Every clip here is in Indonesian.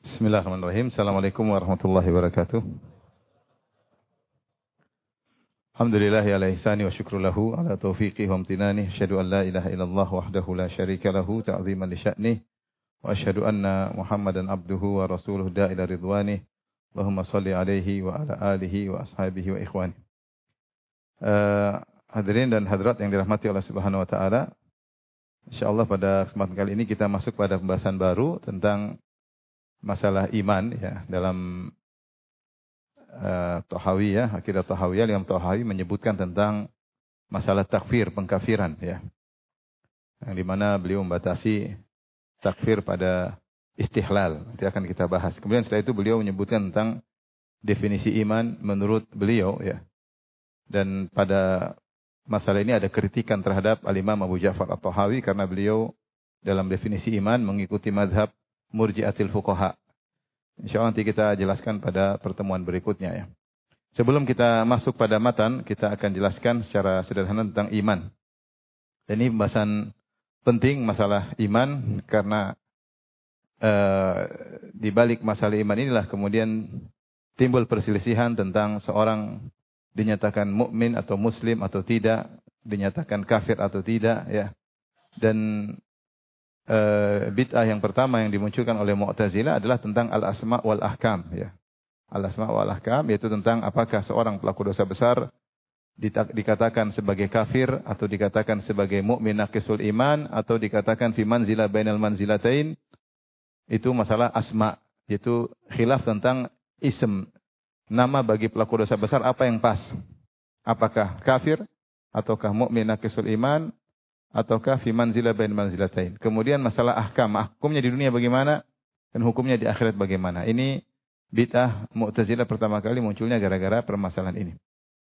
Bismillahirrahmanirrahim. Assalamualaikum warahmatullahi wabarakatuh. Alhamdulillahi ala ihsani wa syukru lahu ala taufiqi wa amtinani. Asyhadu an la ilaha illallah wahdahu la syarika lahu ta'ziman li sya'nih. Wa asyhadu anna Muhammadan abduhu wa rasuluhu da'ila ridwanih. Allahumma salli alaihi wa ala alihi wa ashabihi wa ikhwani. Hadirin dan hadirat yang dirahmati Allah Subhanahu wa taala. Insyaallah pada kesempatan kali ini kita masuk pada pembahasan baru tentang masalah iman ya dalam Tahawiyah, akidah Tahawiyah. Imam Tahawi menyebutkan tentang masalah takfir, pengkafiran ya. Yang di mana beliau membatasi takfir pada istihlal. Nanti akan kita bahas. Kemudian setelah itu beliau menyebutkan tentang definisi iman menurut beliau ya. Dan pada masalah ini ada kritikan terhadap Al-Imam Abu Ja'far At-Tahawi karena beliau dalam definisi iman mengikuti mazhab Murji'atil Fuqaha. Insyaallah nanti kita jelaskan pada pertemuan berikutnya ya. Sebelum kita masuk pada matan, kita akan jelaskan secara sederhana tentang iman. Dan ini pembahasan penting masalah iman karena di balik masalah iman inilah kemudian timbul perselisihan tentang seorang dinyatakan mukmin atau muslim atau tidak, dinyatakan kafir atau tidak ya. Dan bid'ah yang pertama yang dimunculkan oleh Mu'tazilah adalah tentang al-asma' wal ahkam ya. Al-asma' wal ahkam yaitu tentang apakah seorang pelaku dosa besar dikatakan sebagai kafir atau dikatakan sebagai mukmin naqisul iman atau dikatakan fi manzilah bainal manzilatain. Itu masalah asma', yaitu khilaf tentang ism, nama bagi pelaku dosa besar apa yang pas. Apakah kafir ataukah mukmin naqisul iman ataukah fi manzilah bain manzilatain. Kemudian masalah ahkam, hukumnya di dunia bagaimana dan hukumnya di akhirat bagaimana. Ini bid'ah Mu'tazilah pertama kali munculnya gara-gara permasalahan ini.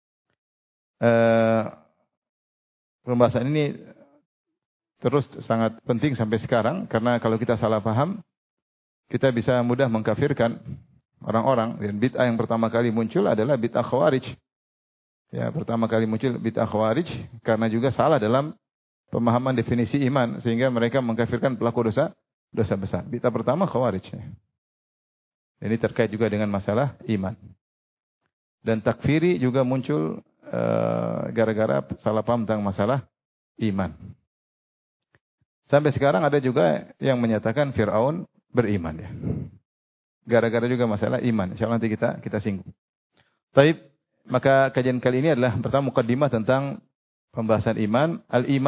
Pembahasan ini terus sangat penting sampai sekarang karena kalau kita salah paham kita bisa mudah mengkafirkan orang-orang. Dan bid'ah yang pertama kali muncul adalah bid'ah Khawarij. Ya, pertama kali muncul bid'ah Khawarij karena juga salah dalam pemahaman definisi iman sehingga mereka mengkafirkan pelaku dosa besar. Bid'ah pertama Khawarij. Ini terkait juga dengan masalah iman. Dan takfiri juga muncul gara-gara salah paham tentang masalah iman. Sampai sekarang ada juga yang menyatakan Fir'aun beriman ya. Gara-gara juga masalah iman. Insyaallah nanti kita singgung. Baik, maka kajian kali ini adalah pertama mukaddimah tentang pembahasan iman.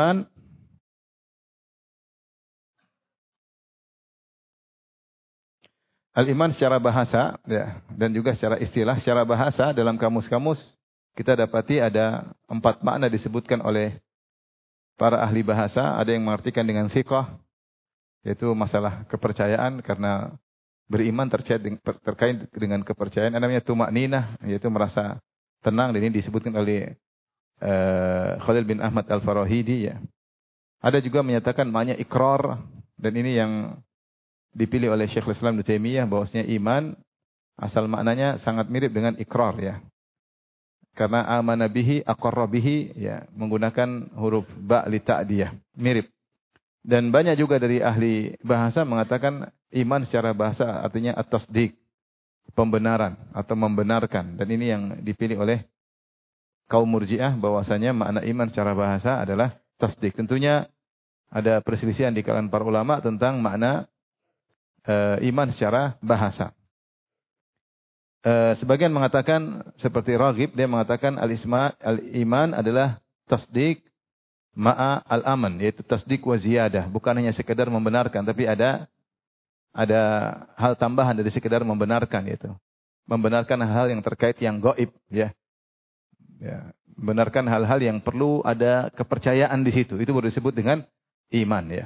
Al-iman secara bahasa ya, dan juga secara istilah. Secara bahasa dalam kamus-kamus kita dapati ada 4 makna disebutkan oleh para ahli bahasa. Ada yang mengartikan dengan thiqah, yaitu masalah kepercayaan karena beriman terkait dengan kepercayaan. Ada namanya tumakninah, yaitu merasa tenang, dan ini disebutkan oleh Khalil bin Ahmad Al-Farahidi ya. Ada juga menyatakan maknanya ikrar, dan ini yang dipilih oleh Syekhul Islam Ibnu Taimiyah bahwasanya iman asal maknanya sangat mirip dengan ikrar ya. Karena amana bihi aqarra bihi ya, menggunakan huruf ba li ta'diyah, mirip. Dan banyak juga dari ahli bahasa mengatakan iman secara bahasa artinya at-tasdiq, pembenaran atau membenarkan. Dan ini yang dipilih oleh kaum Murji'ah bahwasanya makna iman secara bahasa adalah tasdik. Tentunya ada perselisihan di kalangan para ulama tentang makna iman secara bahasa. Sebagian mengatakan seperti Raghib, dia mengatakan al-iman adalah tasdik ma'a al-aman, yaitu tasdik wa ziyadah, bukan hanya sekedar membenarkan tapi ada hal tambahan dari sekedar membenarkan, yaitu membenarkan hal-hal yang terkait yang gaib ya. Ya, membenarkan hal-hal yang perlu ada kepercayaan di situ. Itu baru disebut dengan iman ya.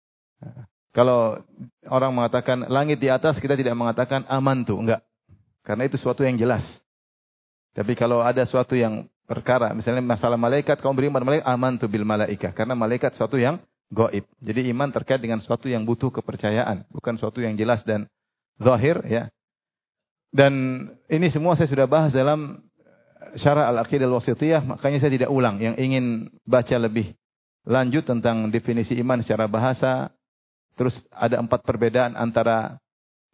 Kalau orang mengatakan langit di atas, kita tidak mengatakan aman tuh, enggak. Karena itu suatu yang jelas. Tapi kalau ada suatu yang perkara, misalnya masalah malaikat, kamu beriman malaikat, aman tuh bil malaikah. Karena malaikat suatu yang gaib. Jadi iman terkait dengan suatu yang butuh kepercayaan, bukan suatu yang jelas dan zahir ya. Dan ini semua saya sudah bahas dalam Syarah Al-Aqidah Al-Wasithiyah, makanya saya tidak ulang. Yang ingin baca lebih lanjut tentang definisi iman secara bahasa, terus ada 4 perbedaan antara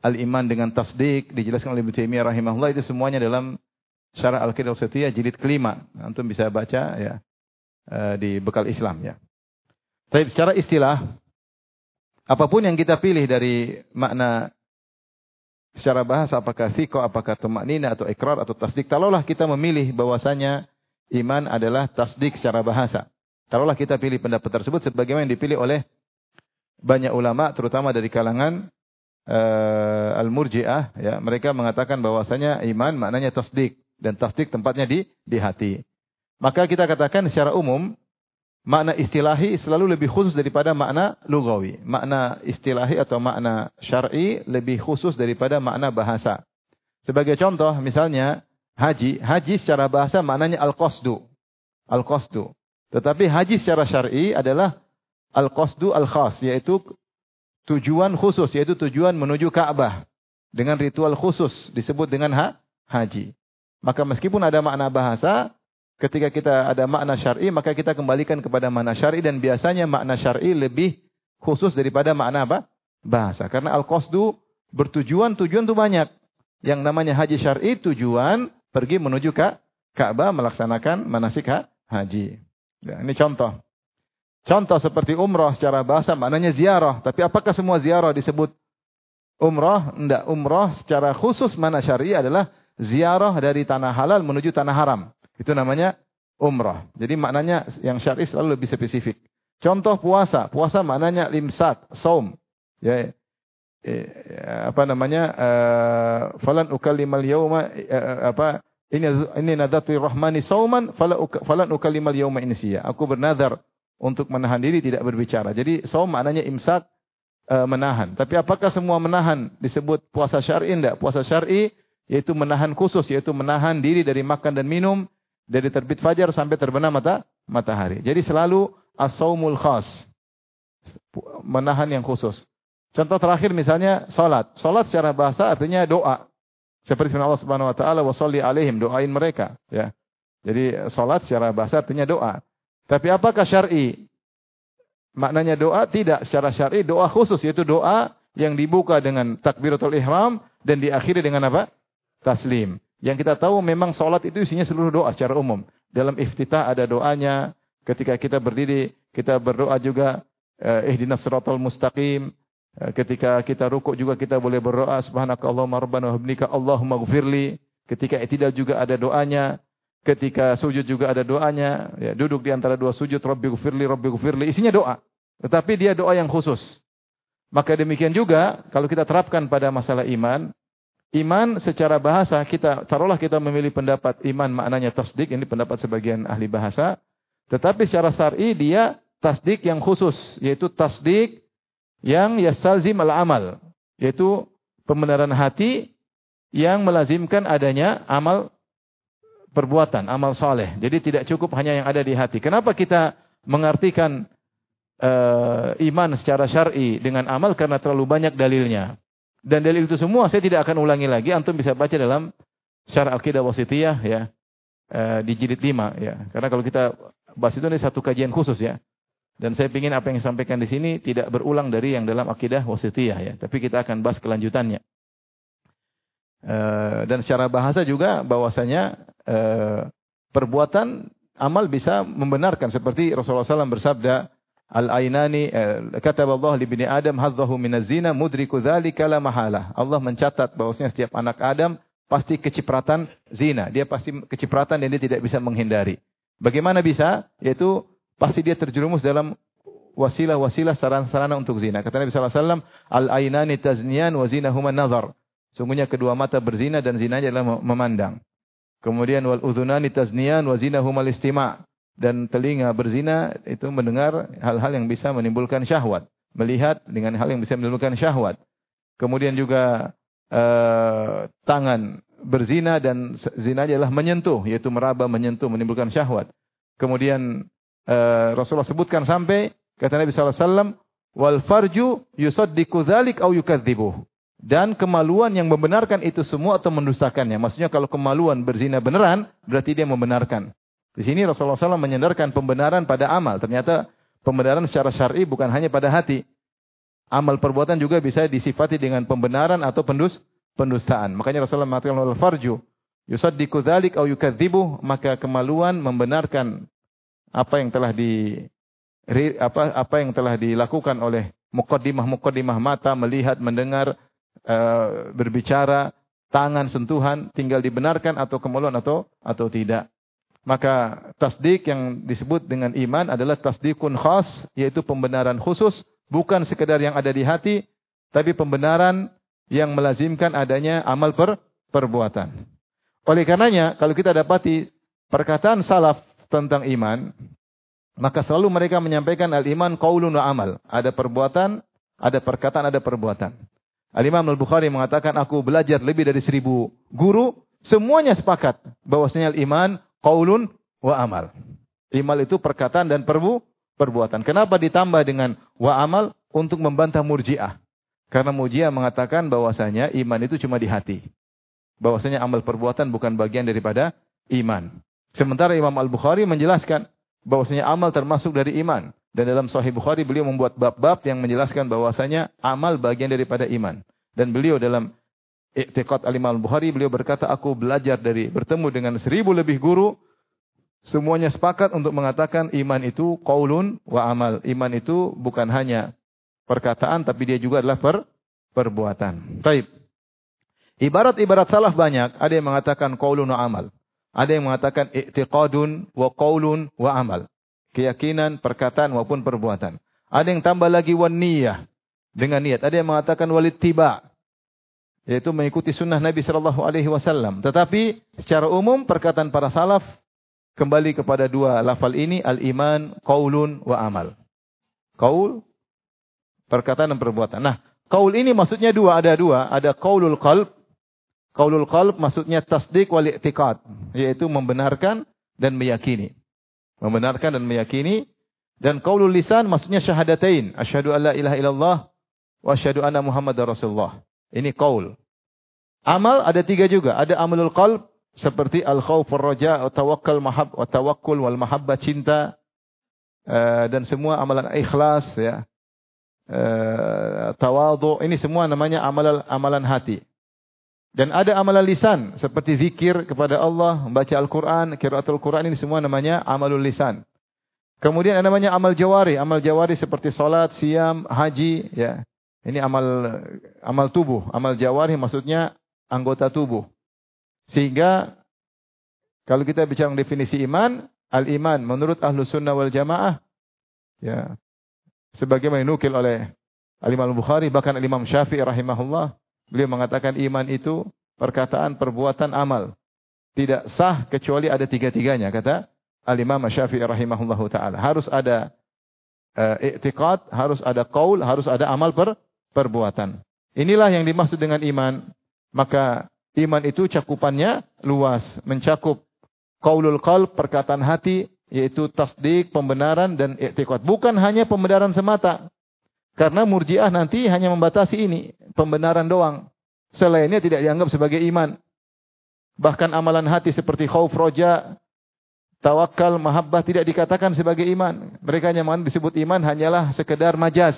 al-iman dengan tasdik dijelaskan oleh Ibnu Taimiyah rahimahullah, itu semuanya dalam Syarah Al-Aqidah Wasithiyah jilid kelima. Antum bisa baca ya di Bekal Islam ya. Tapi secara istilah, apapun yang kita pilih dari makna secara bahasa, apakah thiqah, apakah tumanina atau ikrar atau tasdik, taruhlah kita memilih bahwasanya iman adalah tasdik secara bahasa. Taruhlah kita pilih pendapat tersebut sebagaimana yang dipilih oleh banyak ulama terutama dari kalangan al-Murji'ah ya, mereka mengatakan bahwasanya iman maknanya tasdik dan tasdik tempatnya di hati. Maka kita katakan secara umum makna istilahi selalu lebih khusus daripada makna lugawi. Makna istilahi atau makna syar'i lebih khusus daripada makna bahasa. Sebagai contoh misalnya haji. Haji secara bahasa maknanya al-qasdu. Al-qasdu. Tetapi haji secara syar'i adalah al-qasdu al-khas. Yaitu tujuan khusus. Yaitu tujuan menuju Ka'bah. Dengan ritual khusus. Disebut dengan haji. Maka meskipun ada makna bahasa, ketika kita ada makna syar'i, maka kita kembalikan kepada makna syar'i, dan biasanya makna syar'i lebih khusus daripada makna apa? Bahasa. Karena al-qasdu tujuan itu banyak. Yang namanya haji syar'i tujuan pergi menuju ke Ka'bah melaksanakan manasik haji. Ya, ini contoh. Contoh seperti umrah secara bahasa maknanya ziarah. Tapi apakah semua ziarah disebut umrah? Tidak. Umrah secara khusus makna syar'i adalah ziarah dari tanah halal menuju tanah haram. Itu namanya umrah. Jadi maknanya yang syar'i selalu lebih spesifik. Contoh puasa. Puasa maknanya limsak, saum. Ya, falan ukallimal yauma ini nadatu rahmani sauman falan ukallimal yauma insiya. Aku bernazar untuk menahan diri tidak berbicara. Jadi saum maknanya imsak, menahan. Tapi apakah semua menahan disebut puasa syar'i? Tidak. Puasa syar'i yaitu menahan khusus, yaitu menahan diri dari makan dan minum dari terbit fajar sampai terbenam matahari. Jadi selalu as-saumul khas, menahan yang khusus. Contoh terakhir misalnya salat. Salat secara bahasa artinya doa. Seperti firman Allah Subhanahu wa taala, "Wa sholli alaihim", doain mereka, ya. Jadi salat secara bahasa artinya doa. Tapi apakah syar'i maknanya doa? Tidak. Secara syar'i doa khusus, yaitu doa yang dibuka dengan takbiratul ihram dan diakhiri dengan apa? Taslim. Yang kita tahu memang salat itu isinya seluruh doa secara umum. Dalam iftitah ada doanya. Ketika kita berdiri, kita berdoa juga ihdinas siratal mustaqim. Ketika kita rukuk juga kita boleh berdoa subhanakallahumma rabbana wa bihamdika Allahumma ighfirli. Ketika i'tidal juga ada doanya. Ketika sujud juga ada doanya. Ya, duduk di antara dua sujud, Rabbi ighfirli. Isinya doa. Tetapi dia doa yang khusus. Maka demikian juga kalau kita terapkan pada masalah iman. Iman secara bahasa taruhlah kita memilih pendapat iman maknanya tasdik, ini pendapat sebagian ahli bahasa. Tetapi secara syar'i dia tasdik yang khusus, yaitu tasdik yang yastalzim al-amal, yaitu pembenaran hati yang melazimkan adanya amal perbuatan, amal saleh. Jadi tidak cukup hanya yang ada di hati. Kenapa kita mengartikan iman secara syar'i dengan amal? Karena terlalu banyak dalilnya. Dan dalil itu semua saya tidak akan ulangi lagi. Antum bisa baca dalam Syarah Al-Aqidah Wasithiyah ya, di jilid 5 ya. Karena kalau kita bahas itu ini satu kajian khusus ya. Dan saya ingin apa yang disampaikan di sini tidak berulang dari yang dalam Aqidah Wasithiyah ya. Tapi kita akan bahas kelanjutannya. Dan secara bahasa juga bahwasanya perbuatan amal bisa membenarkan. Seperti Rasulullah SAW bersabda, Al-ainani kataballahu li bani Adam hadzahu minaz zina mudriku dzalika la mahalah. Allah mencatat bahwasanya setiap anak Adam pasti kecipratan zina. Dia pasti kecipratan dan dia tidak bisa menghindari. Bagaimana bisa? Yaitu pasti dia terjerumus dalam wasilah-wasilah sarana-sarana untuk zina. Kata Nabi sallallahu alaihi wasallam, al-ainani tazniyan wa zinahuma nazar. Sungguhnya kedua mata berzina dan zinanya adalah memandang. Kemudian wal udhunani tazniyan wa zinahuma al-istima'. Dan telinga berzina itu mendengar hal-hal yang bisa menimbulkan syahwat. Melihat dengan hal yang bisa menimbulkan syahwat. Kemudian juga tangan berzina dan zina adalah menyentuh. Yaitu meraba, menyentuh, menimbulkan syahwat. Kemudian Rasulullah sebutkan sampai, kata Nabi SAW, wal farju yusaddiqu dzalik au yukadzibuh. Dan kemaluan yang membenarkan itu semua atau mendustakannya. Maksudnya kalau kemaluan berzina beneran, berarti dia membenarkan. Di sini Rasulullah SAW menyandarkan pembenaran pada amal. Ternyata pembenaran secara syar'i bukan hanya pada hati. Amal perbuatan juga bisa disifati dengan pembenaran atau pendustaan. Makanya Rasulullah mengatakan wal farju yusaddiqu dzalik aw yukadzibu, maka kemaluan membenarkan apa yang telah dilakukan oleh muqaddimah mata, melihat, mendengar, berbicara, tangan, sentuhan, tinggal dibenarkan atau kemaluan atau tidak. Maka tasdik yang disebut dengan iman adalah tasdikun khas, yaitu pembenaran khusus, bukan sekedar yang ada di hati, tapi pembenaran yang melazimkan adanya amal perbuatan. Oleh karenanya, kalau kita dapati perkataan salaf tentang iman, maka selalu mereka menyampaikan al-iman qaulun wa amal. Ada perbuatan, ada perkataan, ada perbuatan. Al-Imam Al-Bukhari mengatakan, aku belajar lebih dari 1000 guru, semuanya sepakat bahwasanya al-iman qaulun wa amal. Iman itu perkataan dan perbuatan. Kenapa ditambah dengan wa amal? Untuk membantah Murji'ah. Karena Murji'ah mengatakan bahwasanya iman itu cuma di hati. Bahwasanya amal perbuatan bukan bagian daripada iman. Sementara Imam Al-Bukhari menjelaskan bahwasanya amal termasuk dari iman. Dan dalam Sahih Bukhari beliau membuat bab-bab yang menjelaskan bahwasanya amal bagian daripada iman. Dan beliau dalam I'tiqad Al-Imam Al-Bukhari, beliau berkata, aku belajar bertemu dengan 1000 lebih guru, semuanya sepakat untuk mengatakan iman itu qaulun wa amal. Iman itu bukan hanya perkataan, tapi dia juga adalah perbuatan. Baik. Ibarat-ibarat salaf banyak, ada yang mengatakan qaulun wa amal. Ada yang mengatakan i'tiqadun wa qaulun wa amal. Keyakinan, perkataan maupun perbuatan. Ada yang tambah lagi wan niyah, dengan niat. Ada yang mengatakan walittiba, yaitu mengikuti sunnah Nabi sallallahu alaihi wasallam. Tetapi secara umum perkataan para salaf kembali kepada dua lafal ini, al-iman qaulun wa amal. Qaul, perkataan dan perbuatan. Nah, qaul ini maksudnya ada dua, ada qaulul qalb. Qaulul qalb maksudnya tasdik wal i'tiqad, yaitu membenarkan dan meyakini. Membenarkan dan meyakini. Dan qaulul lisan maksudnya syahadatain, asyhadu an la ilaha illallah wa asyhadu anna muhammadar rasulullah. Ini qaul. Amal ada 3 juga. Ada amalul qalb seperti al-khauf war-raja, tawakkul wal mahabbah, cinta, dan semua amalan ikhlas, ya. Tawadhu, ini semua namanya amalan hati. Dan ada amalan lisan seperti zikir kepada Allah, membaca Al-Qur'an, qiraatul Qur'an, ini semua namanya amalul lisan. Kemudian ada namanya amal jawari seperti salat, siam, haji, ya. Ini amal tubuh. Amal jawari maksudnya anggota tubuh. Sehingga kalau kita bicara definisi iman, al-iman menurut Ahlus Sunnah wal Jamaah, ya, sebagaimana dinukil oleh Al-Imam Al-Bukhari, bahkan Al-Imam Syafi'i rahimahullah, beliau mengatakan iman itu perkataan, perbuatan, amal. Tidak sah kecuali ada 3-tiganya, kata Al-Imam Syafi'i rahimahullahu taala. Harus ada i'tiqad, harus ada qaul, harus ada amal perbuatan. Inilah yang dimaksud dengan iman. Maka iman itu cakupannya luas, mencakup qaulul qalb, perkataan hati, yaitu tasdik, pembenaran, dan i'tiqad. Bukan hanya pembenaran semata. Karena Murji'ah nanti hanya membatasi ini, pembenaran doang. Selainnya tidak dianggap sebagai iman. Bahkan amalan hati seperti khauf, roja, tawakal, mahabbah tidak dikatakan sebagai iman. Mereka hanya disebut iman hanyalah sekedar majaz.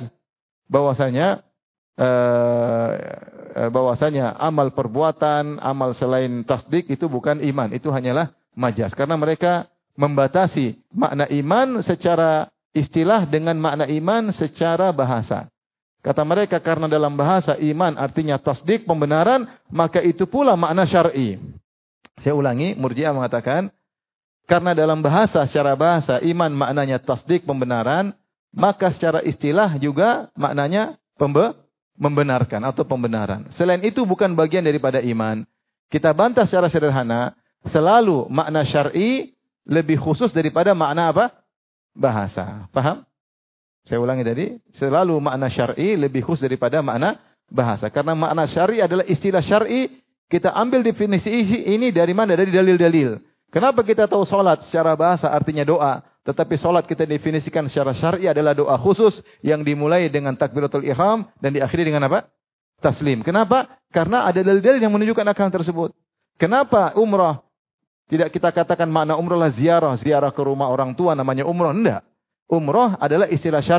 Bahwasanya amal perbuatan, amal selain tasdik itu bukan iman. Itu hanyalah majaz. Karena mereka membatasi makna iman secara istilah dengan makna iman secara bahasa. Kata mereka, karena dalam bahasa iman artinya tasdik, pembenaran, maka itu pula makna syar'i. Saya ulangi, Murji'ah mengatakan, karena dalam bahasa, secara bahasa, iman maknanya tasdik, pembenaran, maka secara istilah juga maknanya membenarkan atau pembenaran. Selain itu bukan bagian daripada iman. Kita bantah secara sederhana, selalu makna syar'i lebih khusus daripada makna apa? Bahasa. Paham? Saya ulangi tadi, selalu makna syar'i lebih khusus daripada makna bahasa. Karena makna syar'i adalah istilah syar'i, kita ambil definisi ini dari mana? Dari dalil-dalil. Kenapa kita tahu salat secara bahasa artinya doa, tetapi salat kita definisikan secara syar'i adalah doa khusus yang dimulai dengan takbiratul ihram dan diakhiri dengan apa? Taslim. Kenapa? Karena ada dalil-dalil yang menunjukkan akan tersebut. Kenapa umrah tidak kita katakan makna umrah lah ziarah ke rumah orang tua namanya umrah? Enggak. Umrah adalah istilah syar'i.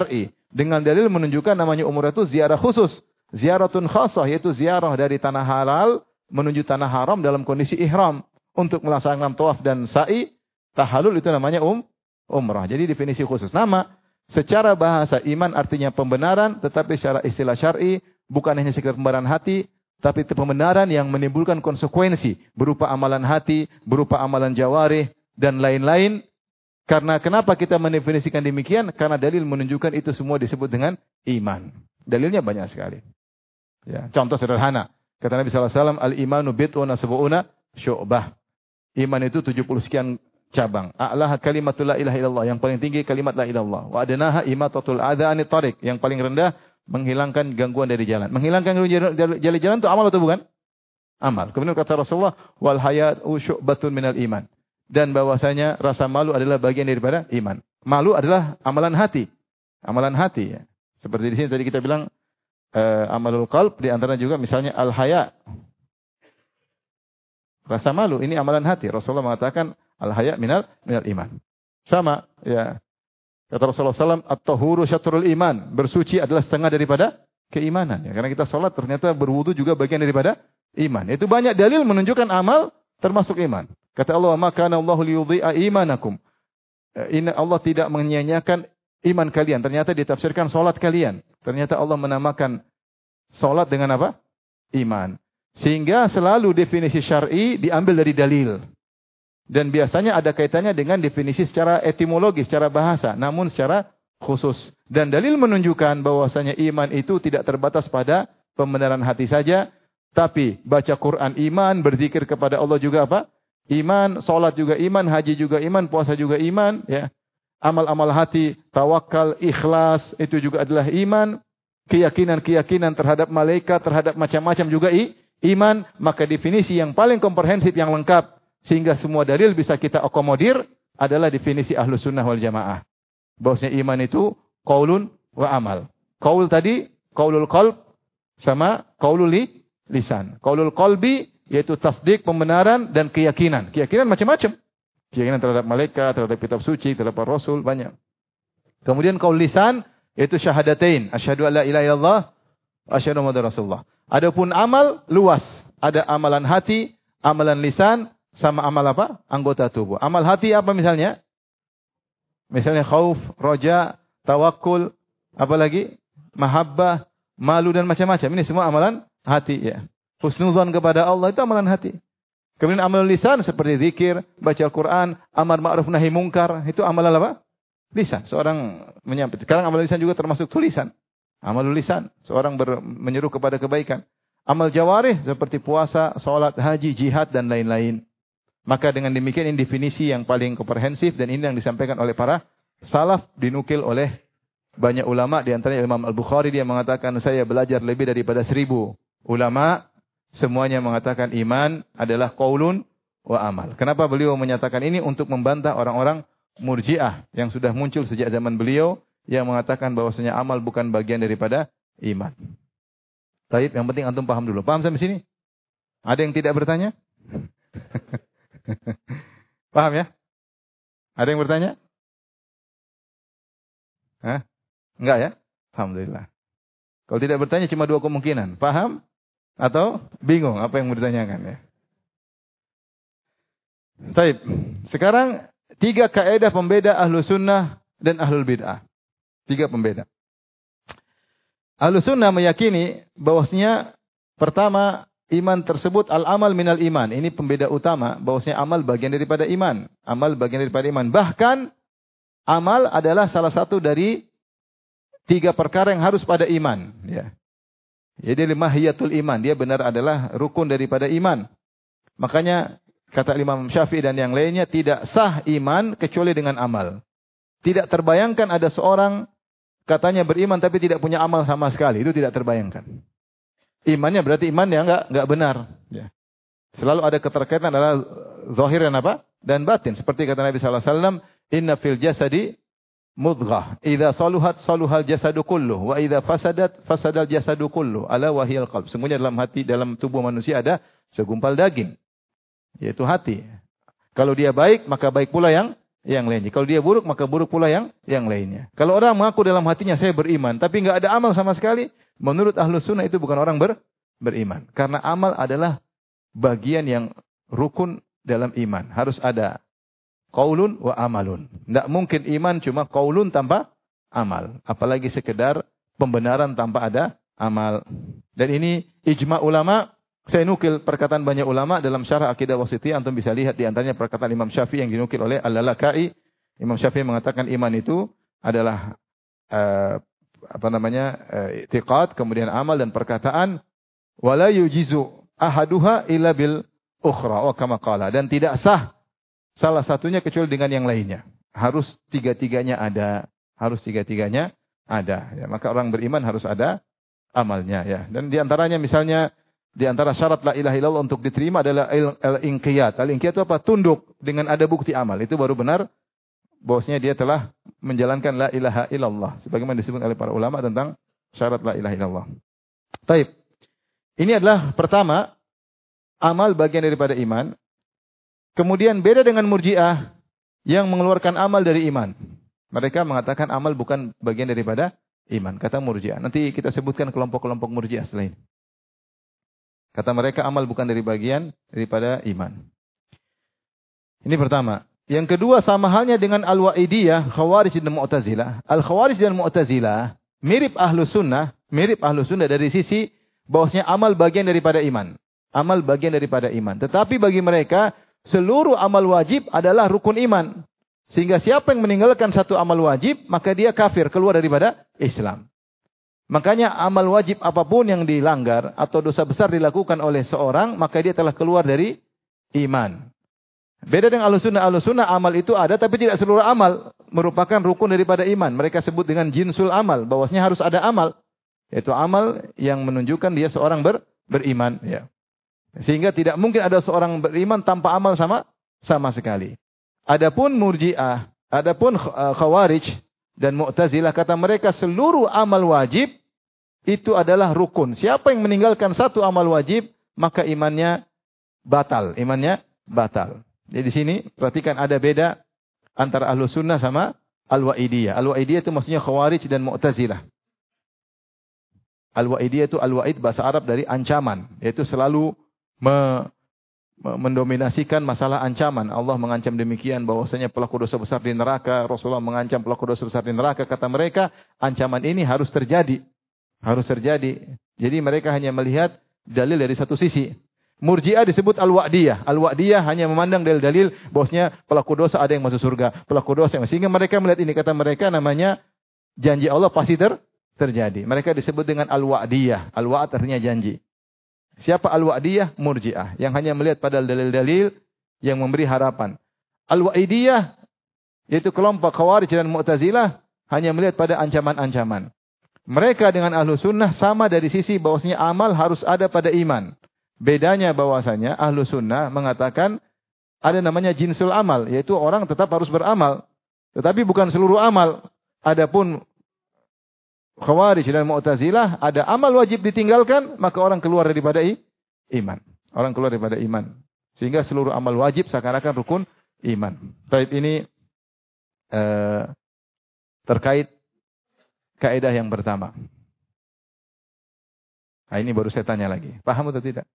dengan dalil menunjukkan namanya umrah itu ziarah khusus. Ziaratun khasah, yaitu ziarah dari tanah halal menuju tanah haram dalam kondisi ihram. Untuk melaksanakan tawaf dan sa'i, tahallul itu namanya umrah. Jadi definisi khusus. Nama, secara bahasa iman artinya pembenaran, tetapi secara istilah syar'i bukan hanya sekedar pembenaran hati, tapi itu pembenaran yang menimbulkan konsekuensi berupa amalan hati, berupa amalan jawarih dan lain-lain. Karena kenapa kita mendefinisikan demikian? Karena dalil menunjukkan itu semua disebut dengan iman. Dalilnya banyak sekali. Ya, contoh sederhana. Kata Nabi SAW, al-imanu bid'un wa sab'una syu'bah. Iman itu 70 sekian cabang. A'laha kalimatul la ilaha illallah. Yang paling tinggi kalimat la ilaha illallah. Wa adnaha imatatul adha anit tariq. Yang paling rendah menghilangkan gangguan dari jalan. Menghilangkan gangguan dari jalan itu amal atau bukan? Amal. Kemudian kata Rasulullah, wal haya'u syu'batun minal iman. Dan bahwasanya rasa malu adalah bagian daripada iman. Malu adalah amalan hati. Amalan hati ya. Seperti di sini tadi kita bilang amalul qalb, di antara juga misalnya al-haya. Rasa malu ini amalan hati. Rasulullah mengatakan al-haya minal iman. Sama ya. Kata Rasulullah SAW, at-tahuru syatrul iman. Bersuci adalah setengah daripada keimanan. Ya, karena kita salat ternyata berwudu juga bagian daripada iman. Itu banyak dalil menunjukkan amal termasuk iman. Kata Allah, maka Allahu liyudhi'a imanakum. Allah tidak menyia-nyiakan iman kalian. Ternyata ditafsirkan salat kalian. Ternyata Allah menamakan salat dengan apa? Iman. Sehingga selalu definisi syar'i diambil dari dalil. Dan biasanya ada kaitannya dengan definisi secara etimologi, secara bahasa. Namun secara khusus. Dan dalil menunjukkan bahwasanya iman itu tidak terbatas pada pembenaran hati saja. Tapi baca Quran iman, berzikir kepada Allah juga apa? Iman, salat juga iman, haji juga iman, puasa juga iman. Ya. Amal-amal hati, tawakal, ikhlas, itu juga adalah iman. Keyakinan-keyakinan terhadap malaikat, terhadap macam-macam juga iman. Maka definisi yang paling komprehensif, yang lengkap, sehingga semua dalil bisa kita akomodir, adalah definisi Ahlus Sunnah wal Jamaah. Bahwasanya iman itu qaulun wa amal. Qaul tadi, qaulul qalb, sama qaulul lisan. Qaulul qalbi, yaitu tasdik, pembenaran, dan keyakinan. Keyakinan macam-macam. Keyakinan terhadap malaikat, terhadap kitab suci, terhadap para rasul, banyak. Kemudian qaul lisan, yaitu syahadatain. Asyhadu an la ilaha illallah, asyhadu anna Muhammadar Rasulullah. Adapun amal, luas. Ada amalan hati, amalan lisan, sama amal apa? Anggota tubuh. Amal hati apa misalnya? Misalnya khauf, roja, tawakkul, apalagi? Mahabbah, malu, dan macam-macam. Ini semua amalan hati. Ya. Husnuzan kepada Allah itu amalan hati. Kemudian amal lisan seperti zikir, baca Al-Quran, amar ma'ruf nahi mungkar. Itu amalan apa? Lisan. Seorang menyampaikan. Sekarang amal lisan juga termasuk tulisan. Amal lisan. Seorang menyeru kepada kebaikan. Amal jawarih seperti puasa, salat, haji, jihad, dan lain-lain. Maka dengan demikian ini definisi yang paling komprehensif, dan ini yang disampaikan oleh para salaf, dinukil oleh banyak ulama. Di antaranya Imam Al-Bukhari, dia mengatakan saya belajar lebih daripada 1000 ulama. Semuanya mengatakan iman adalah qaulun wa amal. Kenapa beliau menyatakan ini? Untuk membantah orang-orang Murji'ah yang sudah muncul sejak zaman beliau, yang mengatakan bahwasanya amal bukan bagian daripada iman. Baik, yang penting antum paham dulu. Paham sampai sini? Ada yang tidak bertanya? Paham ya? Ada yang bertanya? Hah? Enggak ya? Alhamdulillah. Kalau tidak bertanya cuma 2 kemungkinan. Paham? Atau bingung apa yang mau ditanyakan ya. Baik. Sekarang 3 kaidah pembeda Ahlus Sunnah dan Ahlul Bid'ah. 3 pembeda. Ahlus Sunnah meyakini bahwasanya pertama, iman tersebut al-amal minal iman. Ini pembeda utama, bahwasanya amal bagian daripada iman. Amal bagian daripada iman. Bahkan amal adalah salah satu dari 3 perkara yang harus pada iman, ya. Jadi mahiyatul iman, dia benar adalah rukun daripada iman. Makanya kata Imam Syafi'i dan yang lainnya, tidak sah iman kecuali dengan amal. Tidak terbayangkan ada seorang katanya beriman tapi tidak punya amal sama sekali, itu tidak terbayangkan. Imannya berarti iman yang enggak benar, ya. Selalu ada keterkaitan adalah zahir dan apa? Dan batin. Seperti kata Nabi sallallahu alaihi wasallam, "Inna fil jasadi mudghah, idza saluhat saluhal jasadu kulluh, wa idza fasadat fasadal jasadu kulluh, ala wahiyal qalb." Semuanya dalam hati, dalam tubuh manusia ada segumpal daging, yaitu hati. Kalau dia baik, maka baik pula yang yang lainnya. Kalau dia buruk, maka buruk pula yang lainnya. Kalau orang mengaku dalam hatinya saya beriman, tapi nggak ada amal sama sekali, menurut Ahlus Sunnah itu bukan orang beriman. Karena amal adalah bagian yang rukun dalam iman. Harus ada qaulun wa amalun. Tidak mungkin iman cuma qaulun tanpa amal. Apalagi sekedar pembenaran tanpa ada amal. Dan ini ijma ulama. Saya nukil perkataan banyak ulama dalam syarah Aqidah Wasithiyah. Antum bisa lihat di antaranya perkataan Imam Syafi'i yang dinukil oleh Al-Lalaka'i. Imam Syafi'i mengatakan iman itu adalah i'tiqad, kemudian amal dan perkataan. Wala yujizu ahaduha illa bil ukhra. Kama qala. Dan tidak sah salah satunya kecuali dengan yang lainnya. Harus tiga-tiganya ada. Ya, maka orang beriman harus ada amalnya. Ya. Dan di antaranya misalnya, di antara syarat la ilaha illallah untuk diterima adalah al-inqiyat. Al-inqiyat itu apa? Tunduk dengan ada bukti amal. Itu baru benar bahwasanya dia telah menjalankan la ilaha illallah. Sebagaimana disebut oleh para ulama tentang syarat la ilaha illallah. Taib. Ini adalah pertama, amal bagian daripada iman. Kemudian beda dengan Murji'ah yang mengeluarkan amal dari iman. Mereka mengatakan amal bukan bagian daripada iman. Kata Murji'ah. Nanti kita sebutkan kelompok-kelompok Murji'ah setelah ini. Kata mereka amal bukan dari bagian daripada iman. Ini pertama. Yang kedua sama halnya dengan Al-Wa'idiyah, Khawarij dan Mu'tazilah. Al-Khawarij dan Mu'tazilah mirip Ahlus Sunnah dari sisi bahwasanya amal bagian daripada iman. Amal bagian daripada iman. Tetapi bagi mereka seluruh amal wajib adalah rukun iman. Sehingga siapa yang meninggalkan satu amal wajib, maka dia kafir, keluar daripada Islam. Makanya amal wajib apapun yang dilanggar atau dosa besar dilakukan oleh seorang, maka dia telah keluar dari iman. Beda dengan Ahlus Sunnah amal itu ada tapi tidak seluruh amal merupakan rukun daripada iman. Mereka sebut dengan jinsul amal, bahwasanya harus ada amal. Yaitu amal yang menunjukkan dia seorang beriman. Ya. Sehingga tidak mungkin ada seorang beriman tanpa amal sama sekali. Adapun Murji'ah, adapun Khawarij dan Mu'tazilah, kata mereka seluruh amal wajib itu adalah rukun. Siapa yang meninggalkan satu amal wajib, maka imannya batal. Jadi di sini perhatikan ada beda antara Ahlus Sunnah sama Al-Wa'idiyah. Al-Wa'idiyah itu maksudnya Khawarij dan Mu'tazilah. Al-Wa'idiyah itu al-wa'id bahasa Arab dari ancaman, yaitu selalu mendominasikan masalah ancaman. Allah mengancam demikian bahwasanya pelaku dosa besar di neraka, Rasulullah mengancam pelaku dosa besar di neraka. Kata mereka, ancaman ini harus terjadi. Jadi mereka hanya melihat dalil dari satu sisi. Murji'ah disebut al-wa'diyah. Al-wa'diyah hanya memandang dalil-dalil bahwasanya pelaku dosa ada yang masuk surga, pelaku dosa yang sehingga mereka melihat ini, kata mereka namanya janji Allah pasti terjadi. Mereka disebut dengan al-wa'diyah. Al-wa'd artinya janji. Siapa al-wa'diyah? Murji'ah. Yang hanya melihat pada dalil-dalil yang memberi harapan. Al-wa'idiyah, yaitu kelompok Khawarij dan Mu'tazilah, hanya melihat pada ancaman-ancaman. Mereka dengan Ahlus Sunnah sama dari sisi bahwasanya amal harus ada pada iman. Bedanya bahwasanya Ahlus Sunnah mengatakan ada namanya jinsul amal, yaitu orang tetap harus beramal. Tetapi bukan seluruh amal. Adapun Khawarij dan Mu'tazilah, ada amal wajib ditinggalkan, maka orang keluar daripada iman. Sehingga seluruh amal wajib seakan-akan rukun iman. Baik, ini terkait kaidah yang pertama. Nah, ini baru saya tanya lagi. Paham atau tidak?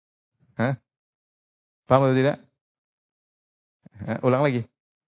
Paham atau tidak? Ulang lagi.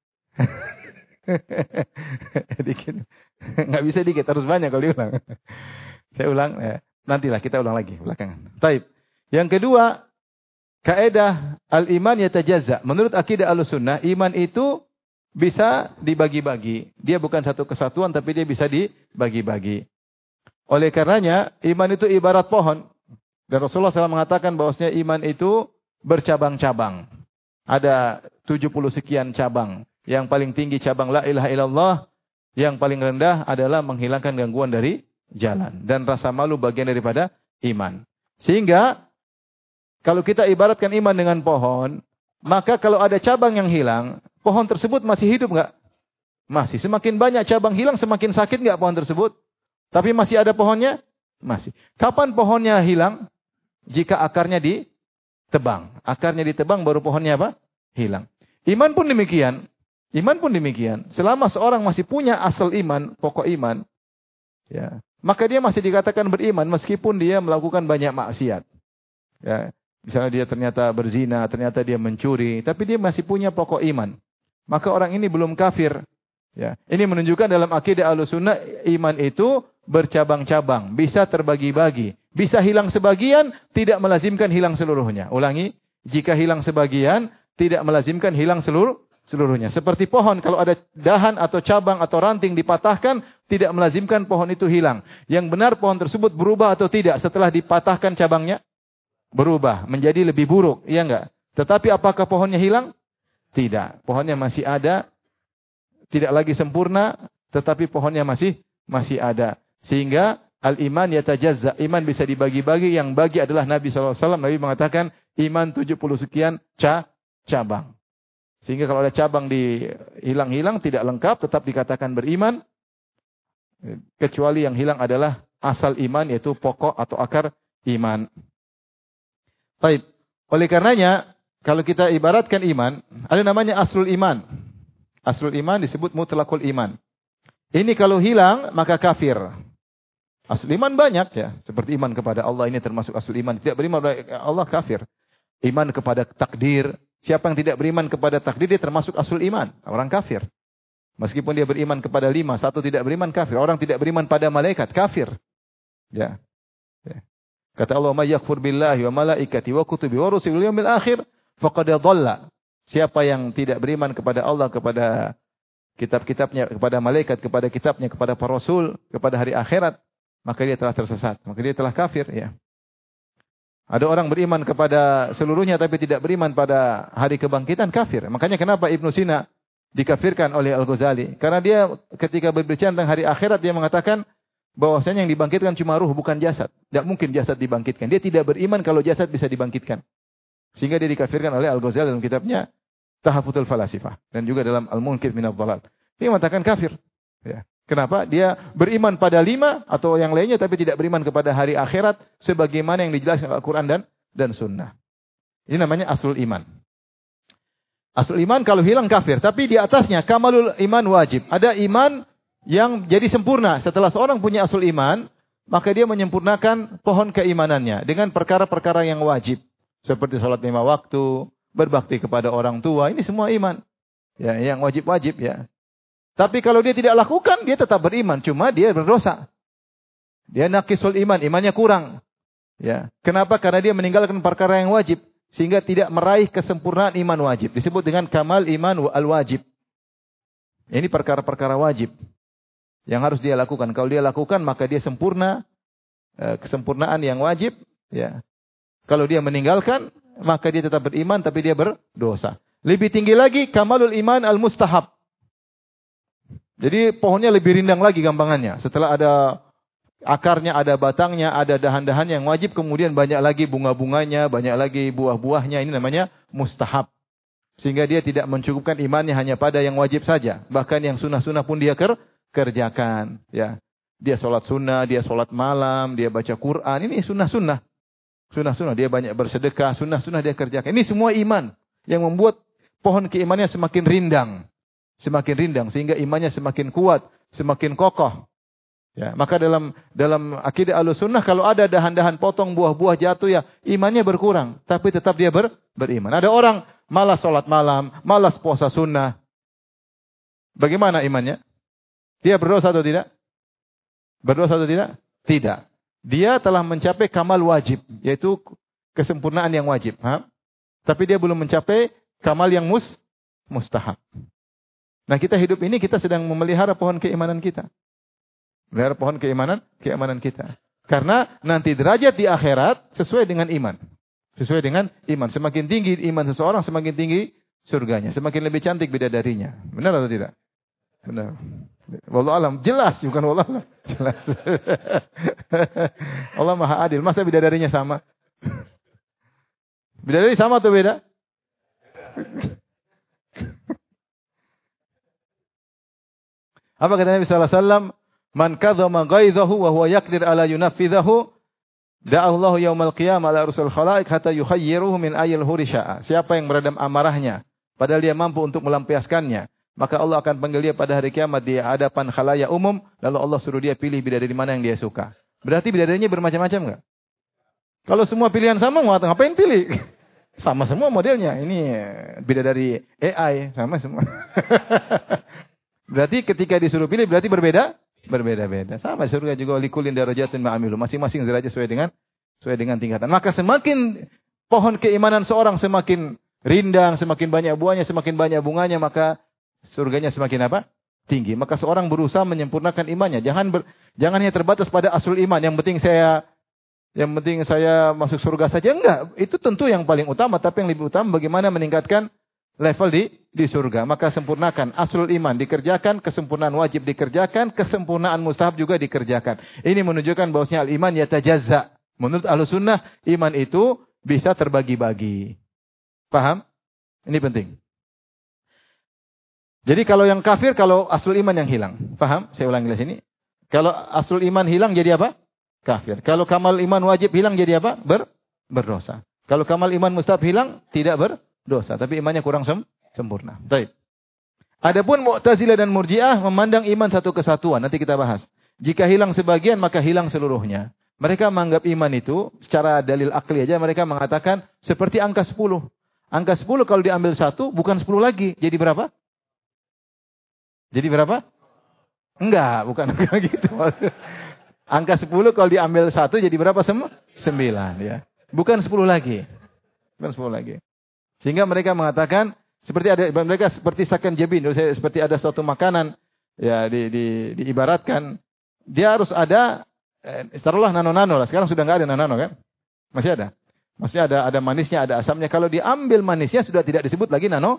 Dikit. Nggak bisa dikit, harus banyak kalau diulang. Saya ulang, nantilah kita ulang lagi belakangan. Taib. Yang kedua, kaidah al-iman yatajazza. Menurut akidah Ahlussunnah, iman itu bisa dibagi-bagi. Dia bukan satu kesatuan, tapi dia bisa dibagi-bagi. Oleh karenanya, iman itu ibarat pohon. Dan Rasulullah SAW mengatakan bahwasanya iman itu bercabang-cabang. Ada 70 sekian cabang. Yang paling tinggi cabang la ilaha illallah. Yang paling rendah adalah menghilangkan gangguan dari jalan. Dan rasa malu bagian daripada iman. Sehingga, kalau kita ibaratkan iman dengan pohon, maka kalau ada cabang yang hilang, pohon tersebut masih hidup nggak? Masih. Semakin banyak cabang hilang, semakin sakit nggak pohon tersebut? Tapi masih ada pohonnya? Masih. Kapan pohonnya hilang? Jika akarnya ditebang. Akarnya ditebang baru pohonnya apa? Hilang. Iman pun demikian. Iman pun demikian. Selama seorang masih punya asal iman, pokok iman, ya, maka dia masih dikatakan beriman meskipun dia melakukan banyak maksiat. Ya, misalnya dia ternyata berzina, ternyata dia mencuri, tapi dia masih punya pokok iman. Maka orang ini belum kafir. Ya, ini menunjukkan dalam akidah Ahlussunnah iman itu bercabang-cabang, bisa terbagi-bagi, bisa hilang sebagian, tidak melazimkan hilang seluruhnya. Ulangi, jika hilang sebagian, tidak melazimkan hilang seluruhnya. Seperti pohon, kalau ada dahan atau cabang atau ranting dipatahkan, tidak melazimkan pohon itu hilang. Yang benar pohon tersebut berubah atau tidak setelah dipatahkan cabangnya? Berubah, menjadi lebih buruk, iya enggak? Tetapi apakah pohonnya hilang? Tidak, pohonnya masih ada, tidak lagi sempurna, tetapi pohonnya masih ada. Sehingga al-iman yatajazza, iman bisa dibagi-bagi, yang bagi adalah Nabi SAW. Nabi mengatakan iman 70 sekian cabang. Sehingga kalau ada cabang hilang-hilang, tidak lengkap, tetap dikatakan beriman. Kecuali yang hilang adalah asal iman, yaitu pokok atau akar iman. Baik. Oleh karenanya, kalau kita ibaratkan iman, ada namanya aslul iman. Aslul iman disebut mutlaqul iman. Ini kalau hilang, maka kafir. Aslul iman banyak ya. Seperti iman kepada Allah, ini termasuk aslul iman. Tidak beriman kepada Allah, kafir. Iman kepada takdir. Siapa yang tidak beriman kepada takdir, dia termasuk aslul iman. Orang kafir. Meskipun dia beriman kepada 5, 1 tidak beriman, kafir. Orang tidak beriman pada malaikat, kafir. Ya. Kata Allah, "May yakfur billahi wa malaikati wa kutubi wa rusulihi wal yawmil akhir faqad dhalla." Siapa yang tidak beriman kepada Allah, kepada kitab-kitabnya, kepada malaikat, kepada kitabnya, kepada para rasul, kepada hari akhirat, maka dia telah tersesat, maka dia telah kafir, ya. Ada orang beriman kepada seluruhnya tapi tidak beriman pada hari kebangkitan, kafir. Makanya kenapa Ibnu Sina dikafirkan oleh Al-Ghazali? Karena dia ketika berbicara tentang hari akhirat, dia mengatakan bahwasanya yang dibangkitkan cuma ruh, bukan jasad. Tidak mungkin jasad dibangkitkan. Dia tidak beriman kalau jasad bisa dibangkitkan. Sehingga dia dikafirkan oleh Al-Ghazali dalam kitabnya Tahafutul Falasifah. Dan juga dalam Al-Munqidh Minadh Dhalal. Dia mengatakan kafir. Ya. Kenapa? Dia beriman pada 5 atau yang lainnya, tapi tidak beriman kepada hari akhirat. Sebagaimana yang dijelaskan Al-Quran dan Sunnah. Ini namanya aslul iman. Aslul iman kalau hilang kafir. Tapi di atasnya kamalul iman wajib. Ada iman yang jadi sempurna. Setelah seorang punya aslul iman, maka dia menyempurnakan pohon keimanannya. Dengan perkara-perkara yang wajib. Seperti sholat 5 waktu, berbakti kepada orang tua, ini semua iman. Ya, yang wajib-wajib ya. Tapi kalau dia tidak lakukan, dia tetap beriman, cuma dia berdosa. Dia naqisul iman, imannya kurang. Ya. Kenapa? Karena dia meninggalkan perkara yang wajib sehingga tidak meraih kesempurnaan iman wajib. Disebut dengan kamal iman al-wajib. Ini perkara-perkara wajib yang harus dia lakukan. Kalau dia lakukan, maka dia sempurna, kesempurnaan yang wajib, ya. Kalau dia meninggalkan, maka dia tetap beriman, tapi dia berdosa. Lebih tinggi lagi, kamalul iman al-mustahab. Jadi pohonnya lebih rindang lagi gampangannya. Setelah ada akarnya, ada batangnya, ada dahan-dahan yang wajib, kemudian banyak lagi bunga-bunganya, banyak lagi buah-buahnya. Ini namanya mustahab. Sehingga dia tidak mencukupkan imannya hanya pada yang wajib saja. Bahkan yang sunnah-sunnah pun dia kerjakan. Ya. Dia sholat sunnah, dia sholat malam, dia baca Quran. Ini sunnah-sunnah. Sunnah-sunnah, dia banyak bersedekah, sunnah-sunnah dia kerjakan. Ini semua iman yang membuat pohon keimannya semakin rindang. Semakin rindang, sehingga imannya semakin kuat, semakin kokoh. Ya, maka dalam akidah Ahlussunnah, kalau ada dahan-dahan potong, buah-buah jatuh, ya imannya berkurang. Tapi tetap dia beriman. Ada orang malas sholat malam, malas puasa sunnah. Bagaimana imannya? Dia berdosa atau tidak? Berdosa atau tidak? Tidak. Dia telah mencapai kamal wajib, yaitu kesempurnaan yang wajib. Ha? Tapi dia belum mencapai kamal yang mustahab. Nah, kita hidup ini kita sedang memelihara pohon keimanan kita. Melihara pohon keimanan kita. Karena nanti derajat di akhirat sesuai dengan iman. Sesuai dengan iman. Semakin tinggi iman seseorang, semakin tinggi surganya. Semakin lebih cantik bidadarinya. Benar atau tidak? Benar. Wallahu alam, jelas, bukan wallahu alam. Jelas. Allah Maha Adil. Masa bidadarinya sama? Bidadari sama atau beda? Apa kata Nabi sallallahu alaihi wasallam? Man kadzama ghaidhahu wa huwa yaqdir ala yunaffidhahu, da'allahu yaumal qiyamah ala rusul khalaik hatta yukhayyiruhu min ayyil hurisha'a. Siapa yang meredam amarahnya padahal dia mampu untuk melampiaskannya, Maka Allah akan panggil dia pada hari kiamat di hadapan khalayak umum, lalu Allah suruh dia pilih bidadari mana yang dia suka. Berarti bidadarinya bermacam-macam enggak? Kalau semua pilihan sama, ngapain pilih? Sama semua modelnya. Ini bidadari AI, sama semua. Berarti ketika disuruh pilih berarti berbeda? Berbeda-beda. Sama surga juga likulin darajatun ma'amilu. Masing-masing derajat sesuai dengan tingkatan. Maka semakin pohon keimanan seorang semakin rindang, semakin banyak buahnya, semakin banyak bunganya, maka surganya semakin apa? Tinggi. Maka seorang berusaha menyempurnakan imannya. Jangan hanya terbatas pada aslul iman. Yang penting saya masuk surga saja. Enggak. Itu tentu yang paling utama. Tapi yang lebih utama bagaimana meningkatkan level di surga. Maka sempurnakan. Aslul iman dikerjakan. Kesempurnaan wajib dikerjakan. Kesempurnaan mustahab juga dikerjakan. Ini menunjukkan bahwasanya al-iman yatajazza. Menurut Ahlussunnah, iman itu bisa terbagi-bagi. Paham? Ini penting. Jadi kalau yang kafir, kalau aslul iman yang hilang. Paham? Saya ulangi di sini. Kalau aslul iman hilang jadi apa? Kafir. Kalau kamal iman wajib hilang jadi apa? Berdosa. Kalau kamal iman mustahab hilang, tidak berdosa. Tapi imannya kurang sempurna. Baik. Adapun Mu'tazilah dan Murji'ah memandang iman satu kesatuan. Nanti kita bahas. Jika hilang sebagian, maka hilang seluruhnya. Mereka menganggap iman itu, secara dalil akli aja, mereka mengatakan seperti angka 10. Angka 10 kalau diambil satu, bukan 10 lagi. Jadi berapa? Jadi berapa? Enggak, bukan gitu. Angka 10 kalau diambil 1 jadi berapa semua? 9 ya. Bukan 10 lagi. Bukan 10 lagi. Sehingga mereka mengatakan mereka seperti sakan jebin, seperti ada suatu makanan ya diibaratkan dia harus ada taruhlah nano-nano lah. Sekarang sudah enggak ada nano kan? Masih ada. Masih ada manisnya, ada asamnya. Kalau diambil manisnya sudah tidak disebut lagi nano.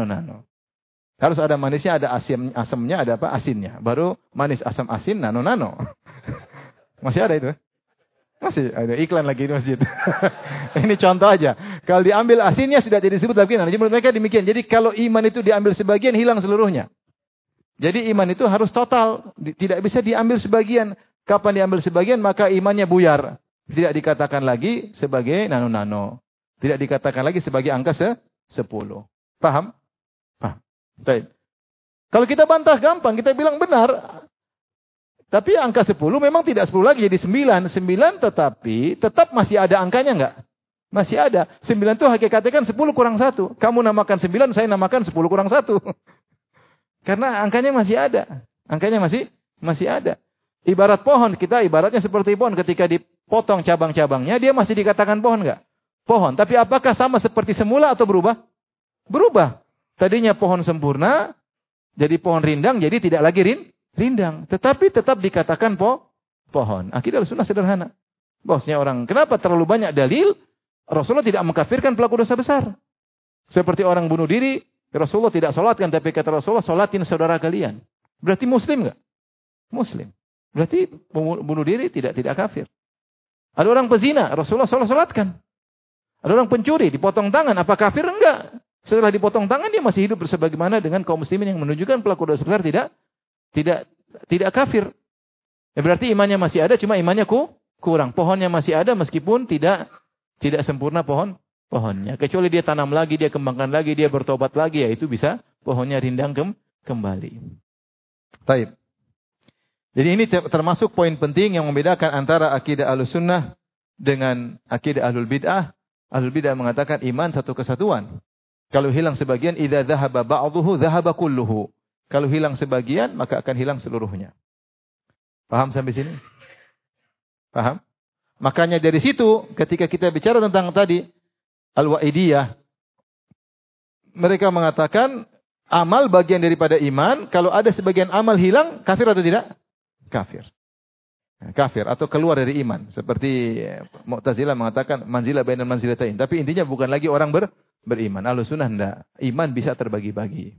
Harus ada manisnya, ada asamnya, ada apa? Asinnya. Baru manis, asam, asin, nano. Masih ada itu? Masih ada iklan lagi di masjid. Ini contoh aja. Kalau diambil asinnya sudah tidak disebut lagi nano. Jadi menurut mereka demikian. Jadi kalau iman itu diambil sebagian, hilang seluruhnya. Jadi iman itu harus total. Tidak bisa diambil sebagian. Kapan diambil sebagian, maka imannya buyar. Tidak dikatakan lagi sebagai nano. Tidak dikatakan lagi sebagai angka 10. Paham? Baik. Kalau kita bantah gampang, kita bilang benar. Tapi angka 10 memang tidak 10 lagi, jadi 9. 9 tetapi tetap masih ada angkanya enggak? Masih ada. 9 itu hakikatnya kan 10 kurang 1. Kamu namakan 9, saya namakan 10 kurang 1. Karena angkanya masih ada. Angkanya masih ada. Ibarat pohon, kita ibaratnya seperti pohon. Ketika dipotong cabang-cabangnya, dia masih dikatakan pohon enggak? Pohon. Tapi apakah sama seperti semula atau berubah? Berubah. Tadinya pohon sempurna, jadi pohon rindang, jadi tidak lagi rindang. Tetapi tetap dikatakan pohon. Akidah Ahlussunnah sederhana. Bahwasanya orang, kenapa terlalu banyak dalil? Rasulullah tidak mengkafirkan pelaku dosa besar. Seperti orang bunuh diri, Rasulullah tidak sholatkan, tapi kata Rasulullah, sholatin saudara kalian. Berarti muslim enggak? Muslim. Berarti bunuh diri tidak kafir. Ada orang pezina, Rasulullah sholatkan. Ada orang pencuri, dipotong tangan, apa kafir? Enggak. Setelah dipotong tangan dia masih hidup sebagaimana dengan kaum muslimin yang menunjukkan pelaku dosa besar tidak kafir. Ya berarti imannya masih ada, cuma imannya kurang. Pohonnya masih ada meskipun tidak sempurna pohonnya. Kecuali dia tanam lagi, dia kembangkan lagi, dia bertobat lagi, ya itu bisa pohonnya rindang kembali. Baik. Jadi ini termasuk poin penting yang membedakan antara akidah Ahlussunnah dengan akidah Ahlul Bid'ah. Ahlul Bid'ah mengatakan iman satu kesatuan. Kalau hilang sebagian, idza dhahaba ba'dhuhu dhahaba kulluhu. Kalau hilang sebagian, maka akan hilang seluruhnya. Paham sampai sini? Paham? Makanya dari situ, ketika kita bicara tentang tadi, Al-Wa'idiyah, mereka mengatakan, amal bagian daripada iman, kalau ada sebagian amal hilang, kafir atau tidak? Kafir. Kafir atau keluar dari iman. Seperti Mu'tazilah mengatakan, manzilah bainal manzilatain. Tapi intinya bukan lagi orang beriman. Ahlussunnah enggak. Iman bisa terbagi-bagi.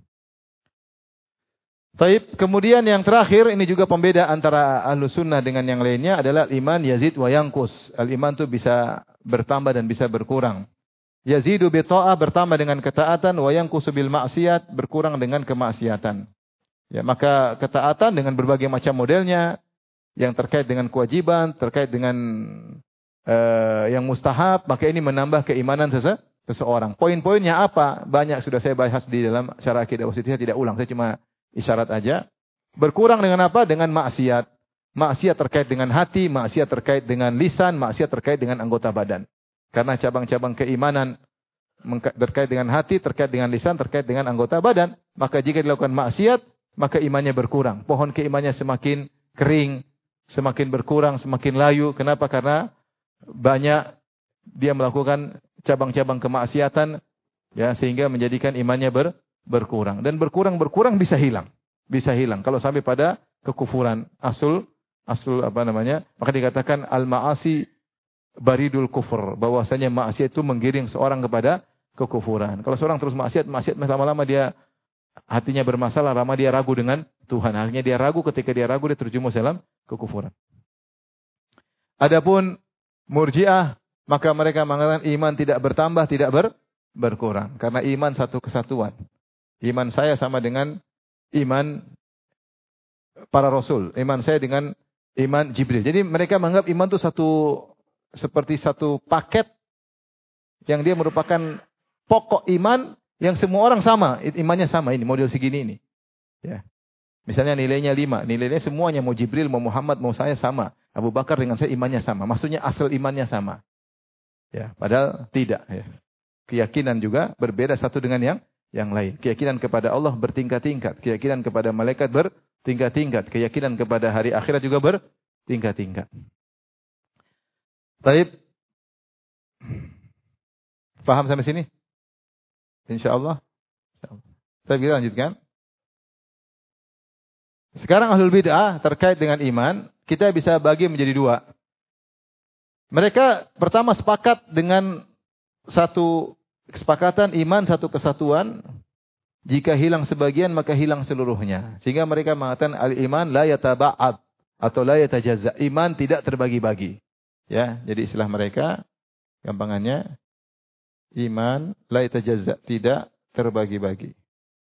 Baik, kemudian yang terakhir, ini juga pembeda antara Ahlussunnah dengan yang lainnya adalah iman yazid wa yanqus. Al-iman itu bisa bertambah dan bisa berkurang. Yazidu bi ta'ah, bertambah dengan ketaatan, wa yanqusu bil maksiat, berkurang dengan kemaksiatan. Ya, maka ketaatan dengan berbagai macam modelnya yang terkait dengan kewajiban, terkait dengan yang mustahab, maka ini menambah keimanan seseorang. Poin-poinnya apa? Banyak sudah saya bahas di dalam syarah akidah wasithiyah, tidak ulang. Saya cuma isyarat aja. Berkurang dengan apa? Dengan maksiat. Maksiat terkait dengan hati, maksiat terkait dengan lisan, maksiat terkait dengan anggota badan. Karena cabang-cabang keimanan terkait dengan hati, terkait dengan lisan, terkait dengan anggota badan. Maka jika dilakukan maksiat, maka imannya berkurang. Pohon keimannya semakin kering, semakin berkurang, semakin layu. Kenapa? Karena banyak dia melakukan cabang-cabang kemaksiatan, ya, sehingga menjadikan imannya berkurang. Dan berkurang bisa hilang. Bisa hilang. Kalau sampai pada kekufuran. Maka dikatakan al-ma'asi baridul kufur. Bahwasanya maksiat itu menggiring seorang kepada kekufuran. Kalau seorang terus maksiat lama-lama dia hatinya bermasalah, lama dia ragu dengan Tuhan. Akhirnya dia ragu, ketika dia ragu dia terjerumus dalam kekufuran. Adapun Murji'ah, maka mereka mengatakan iman tidak bertambah, tidak berkurang. Karena iman satu kesatuan. Iman saya sama dengan iman para rasul. Iman saya dengan iman Jibril. Jadi mereka menganggap iman itu seperti satu paket yang dia merupakan pokok iman yang semua orang sama. Imannya sama, ini model segini ini. Ya. Misalnya nilainya 5. Nilainya semuanya, mau Jibril, mau Muhammad, mau saya sama. Abu Bakar dengan saya imannya sama. Maksudnya asal imannya sama. Ya, padahal tidak. Ya. Keyakinan juga berbeda satu dengan yang lain. Keyakinan kepada Allah bertingkat-tingkat. Keyakinan kepada malaikat bertingkat-tingkat. Keyakinan kepada hari akhirat juga bertingkat-tingkat. Baik. Paham sampai sini? InsyaAllah. Saya bisa lanjutkan. Sekarang ahlul bid'ah terkait dengan iman, kita bisa bagi menjadi dua. Mereka pertama sepakat dengan satu kesepakatan iman, satu kesatuan. Jika hilang sebagian maka hilang seluruhnya. Sehingga mereka mengatakan al-iman la yataba'ad atau la yatajazza. Iman tidak terbagi-bagi. Ya, jadi istilah mereka gampangannya iman la yatajazza, tidak terbagi-bagi.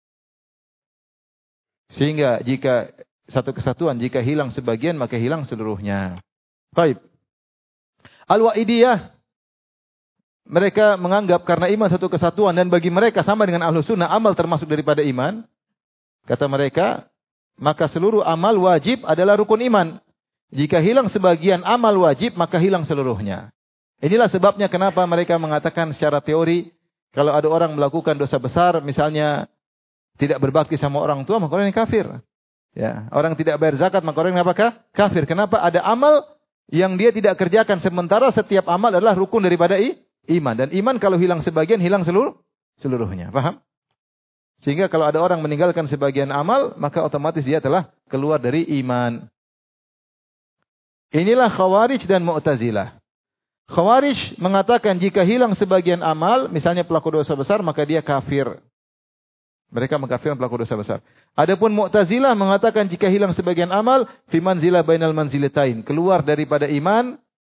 Sehingga jika satu kesatuan, jika hilang sebagian maka hilang seluruhnya. Baik. Al-Wa'idiyah, mereka menganggap karena iman satu kesatuan dan bagi mereka sama dengan ahlu sunnah, amal termasuk daripada iman. Kata mereka, maka seluruh amal wajib adalah rukun iman. Jika hilang sebagian amal wajib, maka hilang seluruhnya. Inilah sebabnya kenapa mereka mengatakan secara teori, kalau ada orang melakukan dosa besar, misalnya tidak berbakti sama orang tua, maka orang yang kafir. Ya, orang tidak bayar zakat, maka orang yang apakah? Kafir. Kenapa? Ada amal yang dia tidak kerjakan, sementara setiap amal adalah rukun daripada iman. Dan iman kalau hilang sebagian, hilang seluruhnya. Paham? Sehingga kalau ada orang meninggalkan sebagian amal, maka otomatis dia telah keluar dari iman. Inilah Khawarij dan Mu'tazilah. Khawarij mengatakan jika hilang sebagian amal, misalnya pelaku dosa besar, maka dia kafir. Mereka mengkafirkan pelaku dosa besar. Adapun Mu'tazilah mengatakan jika hilang sebagian amal, fi manzilah bainal manzilatain. Keluar daripada iman,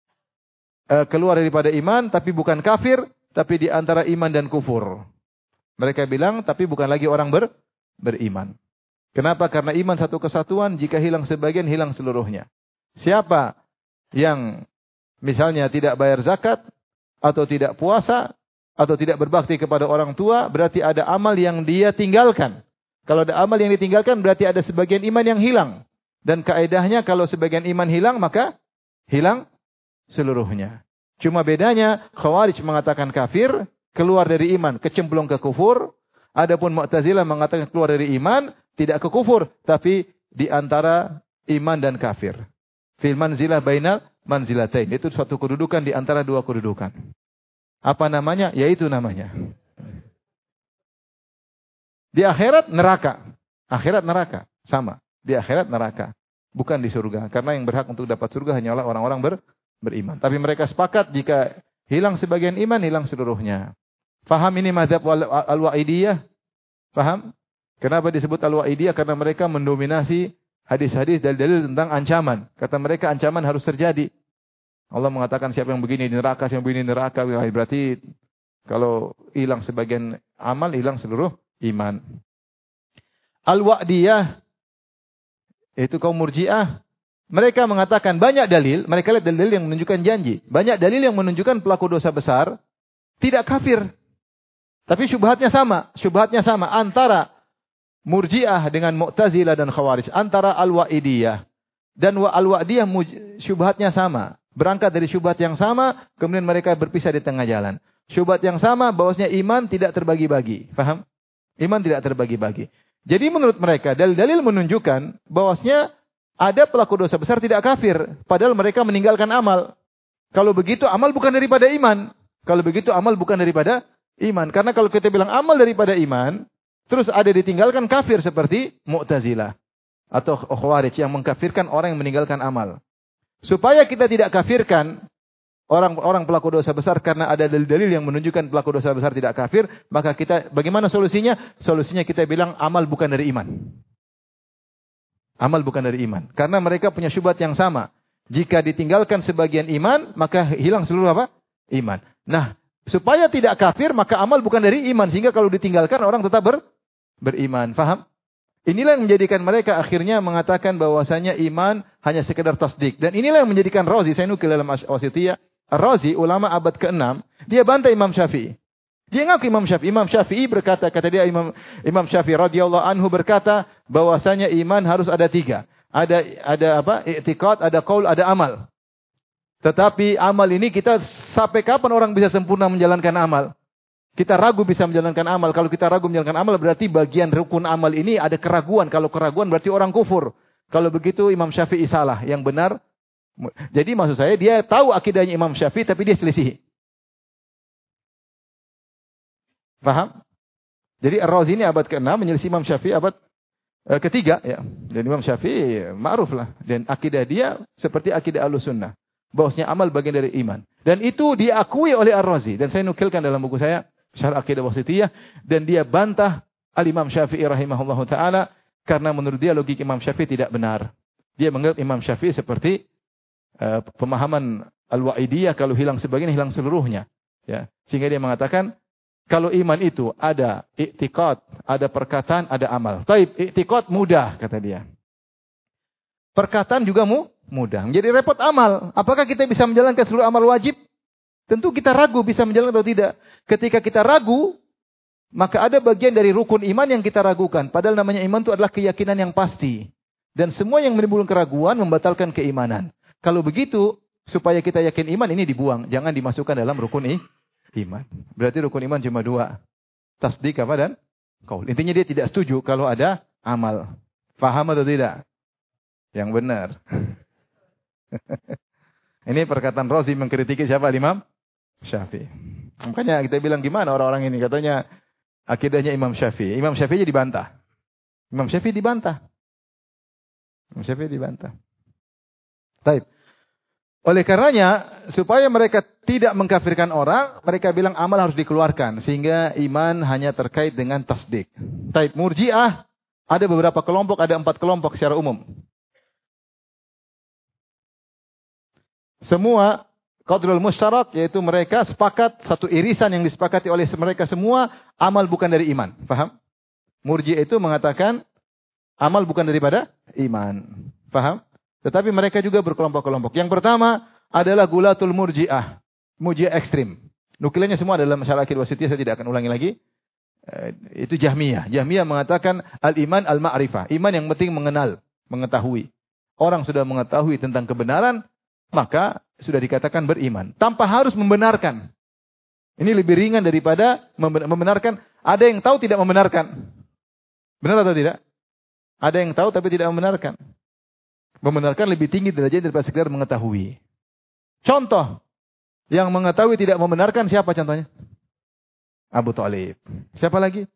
tapi bukan kafir, tapi di antara iman dan kufur. Mereka bilang, tapi bukan lagi orang beriman. Kenapa? Karena iman satu kesatuan, jika hilang sebagian, hilang seluruhnya. Siapa yang misalnya tidak bayar zakat, atau tidak puasa, atau tidak berbakti kepada orang tua, berarti ada amal yang dia tinggalkan. Kalau ada amal yang ditinggalkan, berarti ada sebagian iman yang hilang. Dan kaedahnya kalau sebagian iman hilang, maka hilang seluruhnya. Cuma bedanya, Khawarij mengatakan kafir, keluar dari iman, kecemplung ke kufur. Adapun Mu'tazilah mengatakan keluar dari iman, tidak ke kufur, tapi di antara iman dan kafir. Fil manzilah bainal manzilatain. Itu suatu kedudukan di antara dua kedudukan. Apa namanya? Yaitu namanya. Di akhirat neraka. Akhirat neraka. Sama. Di akhirat neraka. Bukan di surga. Karena yang berhak untuk dapat surga hanyalah orang-orang beriman. Tapi mereka sepakat jika hilang sebagian iman, hilang seluruhnya. Faham ini mazhab al-Wa'idiyah? Faham? Kenapa disebut al-Wa'idiyah? Karena mereka mendominasi hadis-hadis dalil-dalil tentang ancaman. Kata mereka ancaman harus terjadi. Allah mengatakan siapa yang begini di neraka, siapa yang begini di neraka. Berarti kalau hilang sebagian amal, hilang seluruh iman. Al-Wa'diyah, itu kaum Murji'ah. Mereka mengatakan banyak dalil, mereka lihat dalil yang menunjukkan janji. Banyak dalil yang menunjukkan pelaku dosa besar tidak kafir. Tapi syubhatnya sama. Syubhatnya sama antara Murji'ah dengan Mu'tazilah dan Khawarij. Antara Al-Wa'idiyah dan Al-Wa'diyah syubhatnya sama. Berangkat dari syubhat yang sama, kemudian mereka berpisah di tengah jalan. Syubhat yang sama, bahwasanya iman tidak terbagi-bagi. Faham? Iman tidak terbagi-bagi. Jadi menurut mereka, dalil-dalil menunjukkan bahwasanya ada pelaku dosa besar tidak kafir. Padahal mereka meninggalkan amal. Kalau begitu, amal bukan daripada iman. Kalau begitu, amal bukan daripada iman. Karena kalau kita bilang amal daripada iman, terus ada ditinggalkan kafir seperti Mu'tazilah atau Khawarij yang mengkafirkan orang yang meninggalkan amal. Supaya kita tidak kafirkan orang pelaku dosa besar karena ada dalil-dalil yang menunjukkan pelaku dosa besar tidak kafir, maka kita bagaimana solusinya? Solusinya kita bilang amal bukan dari iman. Amal bukan dari iman. Karena mereka punya syubhat yang sama. Jika ditinggalkan sebagian iman, maka hilang seluruh apa? Iman. Nah, supaya tidak kafir, maka amal bukan dari iman. Sehingga kalau ditinggalkan, orang tetap beriman. Faham? Inilah yang menjadikan mereka akhirnya mengatakan bahwasanya iman hanya sekedar tasdik. Dan inilah yang menjadikan Razi, saya nukil dalam Wasithiyah, Razi, ulama abad ke-6, dia bantah Imam Syafi'i. Dia ngaku Imam Syafi'i. Imam Syafi'i berkata, kata dia Imam Syafi'i radhiyallahu anhu berkata bahwasanya iman harus ada 3. Ada apa? I'tiqad, ada qaul, ada amal. Tetapi amal ini kita sampai kapan orang bisa sempurna menjalankan amal? Kita ragu bisa menjalankan amal. Kalau kita ragu menjalankan amal berarti bagian rukun amal ini ada keraguan. Kalau keraguan berarti orang kufur. Kalau begitu Imam Syafi'i salah. Yang benar. Jadi maksud saya dia tahu akidahnya Imam Syafi'i tapi dia selisihi. Paham? Jadi Ar-Razi ini abad ke-6 menyelisih Imam Syafi'i abad ke-3. Ya. Dan Imam Syafi'i ma'ruf lah. Dan akidah dia seperti akidah Ahlussunnah. Bahwasanya amal bagian dari iman. Dan itu diakui oleh Ar-Razi. Dan saya nukilkan dalam buku saya, Syarh Aqidah Wasithiyah. Dan dia bantah Al-Imam Syafi'i rahimahullahu ta'ala. Karena menurut dia logik Imam Syafi'i tidak benar. Dia menganggap Imam Syafi'i seperti pemahaman Al-Wa'idiyah. Kalau hilang sebagian, hilang seluruhnya. Ya. Sehingga dia mengatakan, kalau iman itu ada i'tiqad, ada perkataan, ada amal. Taib, i'tiqad mudah, kata dia. Perkataan juga mudah. Menjadi repot amal. Apakah kita bisa menjalankan seluruh amal wajib? Tentu kita ragu bisa menjalankan atau tidak. Ketika kita ragu, maka ada bagian dari rukun iman yang kita ragukan. Padahal namanya iman itu adalah keyakinan yang pasti. Dan semua yang menimbulkan keraguan membatalkan keimanan. Kalau begitu, supaya kita yakin iman ini dibuang. Jangan dimasukkan dalam rukun iman. Berarti rukun iman cuma 2. Tasdik apa dan qaul. Intinya dia tidak setuju kalau ada amal. Faham atau tidak? Yang benar. Ini perkataan Razi mengkritiki siapa? Imam Syafi'i. Makanya kita bilang gimana orang-orang ini katanya akidahnya Imam Syafi'i. Imam Syafi'i dibantah. Imam Syafi'i dibantah. Imam Syafi'i dibantah. Baik. Oleh karenanya supaya mereka tidak mengkafirkan orang, mereka bilang amal harus dikeluarkan sehingga iman hanya terkait dengan tasdik. Baik, Murji'ah ada beberapa kelompok, ada 4 kelompok secara umum. Semua qadrul musyarak, yaitu mereka sepakat, satu irisan yang disepakati oleh mereka semua, amal bukan dari iman. Paham? Murji'ah itu mengatakan amal bukan daripada iman. Paham? Tetapi mereka juga berkelompok-kelompok. Yang pertama adalah gulatul murji'ah. Murji'ah ekstrim. Nukilnya semua dalam Syarh Aqidah Wasithiyah, saya tidak akan ulangi lagi. Itu Jahmiyah. Jahmiyah mengatakan al-iman al-ma'rifah. Iman yang penting mengenal, mengetahui. Orang sudah mengetahui tentang kebenaran, maka sudah dikatakan beriman. Tanpa harus membenarkan. Ini lebih ringan daripada membenarkan. Ada yang tahu tidak membenarkan. Benar atau tidak? Ada yang tahu tapi tidak membenarkan. Membenarkan lebih tinggi derajatnya daripada sekedar mengetahui. Contoh. Yang mengetahui tidak membenarkan siapa contohnya? Abu Thalib. Siapa lagi?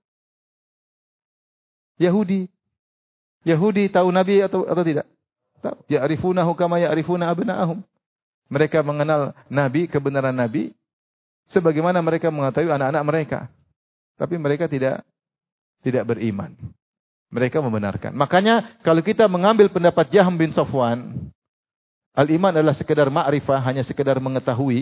Yahudi. Yahudi tahu Nabi atau tidak? Ya'rifunahu kama ya'rifuna abna'ahum. Mereka mengenal Nabi, kebenaran Nabi, sebagaimana mereka mengetahui anak-anak mereka. Tapi mereka tidak beriman. Mereka membenarkan. Makanya kalau kita mengambil pendapat Jahm bin Safwan, al-iman adalah sekedar ma'rifah, hanya sekedar mengetahui.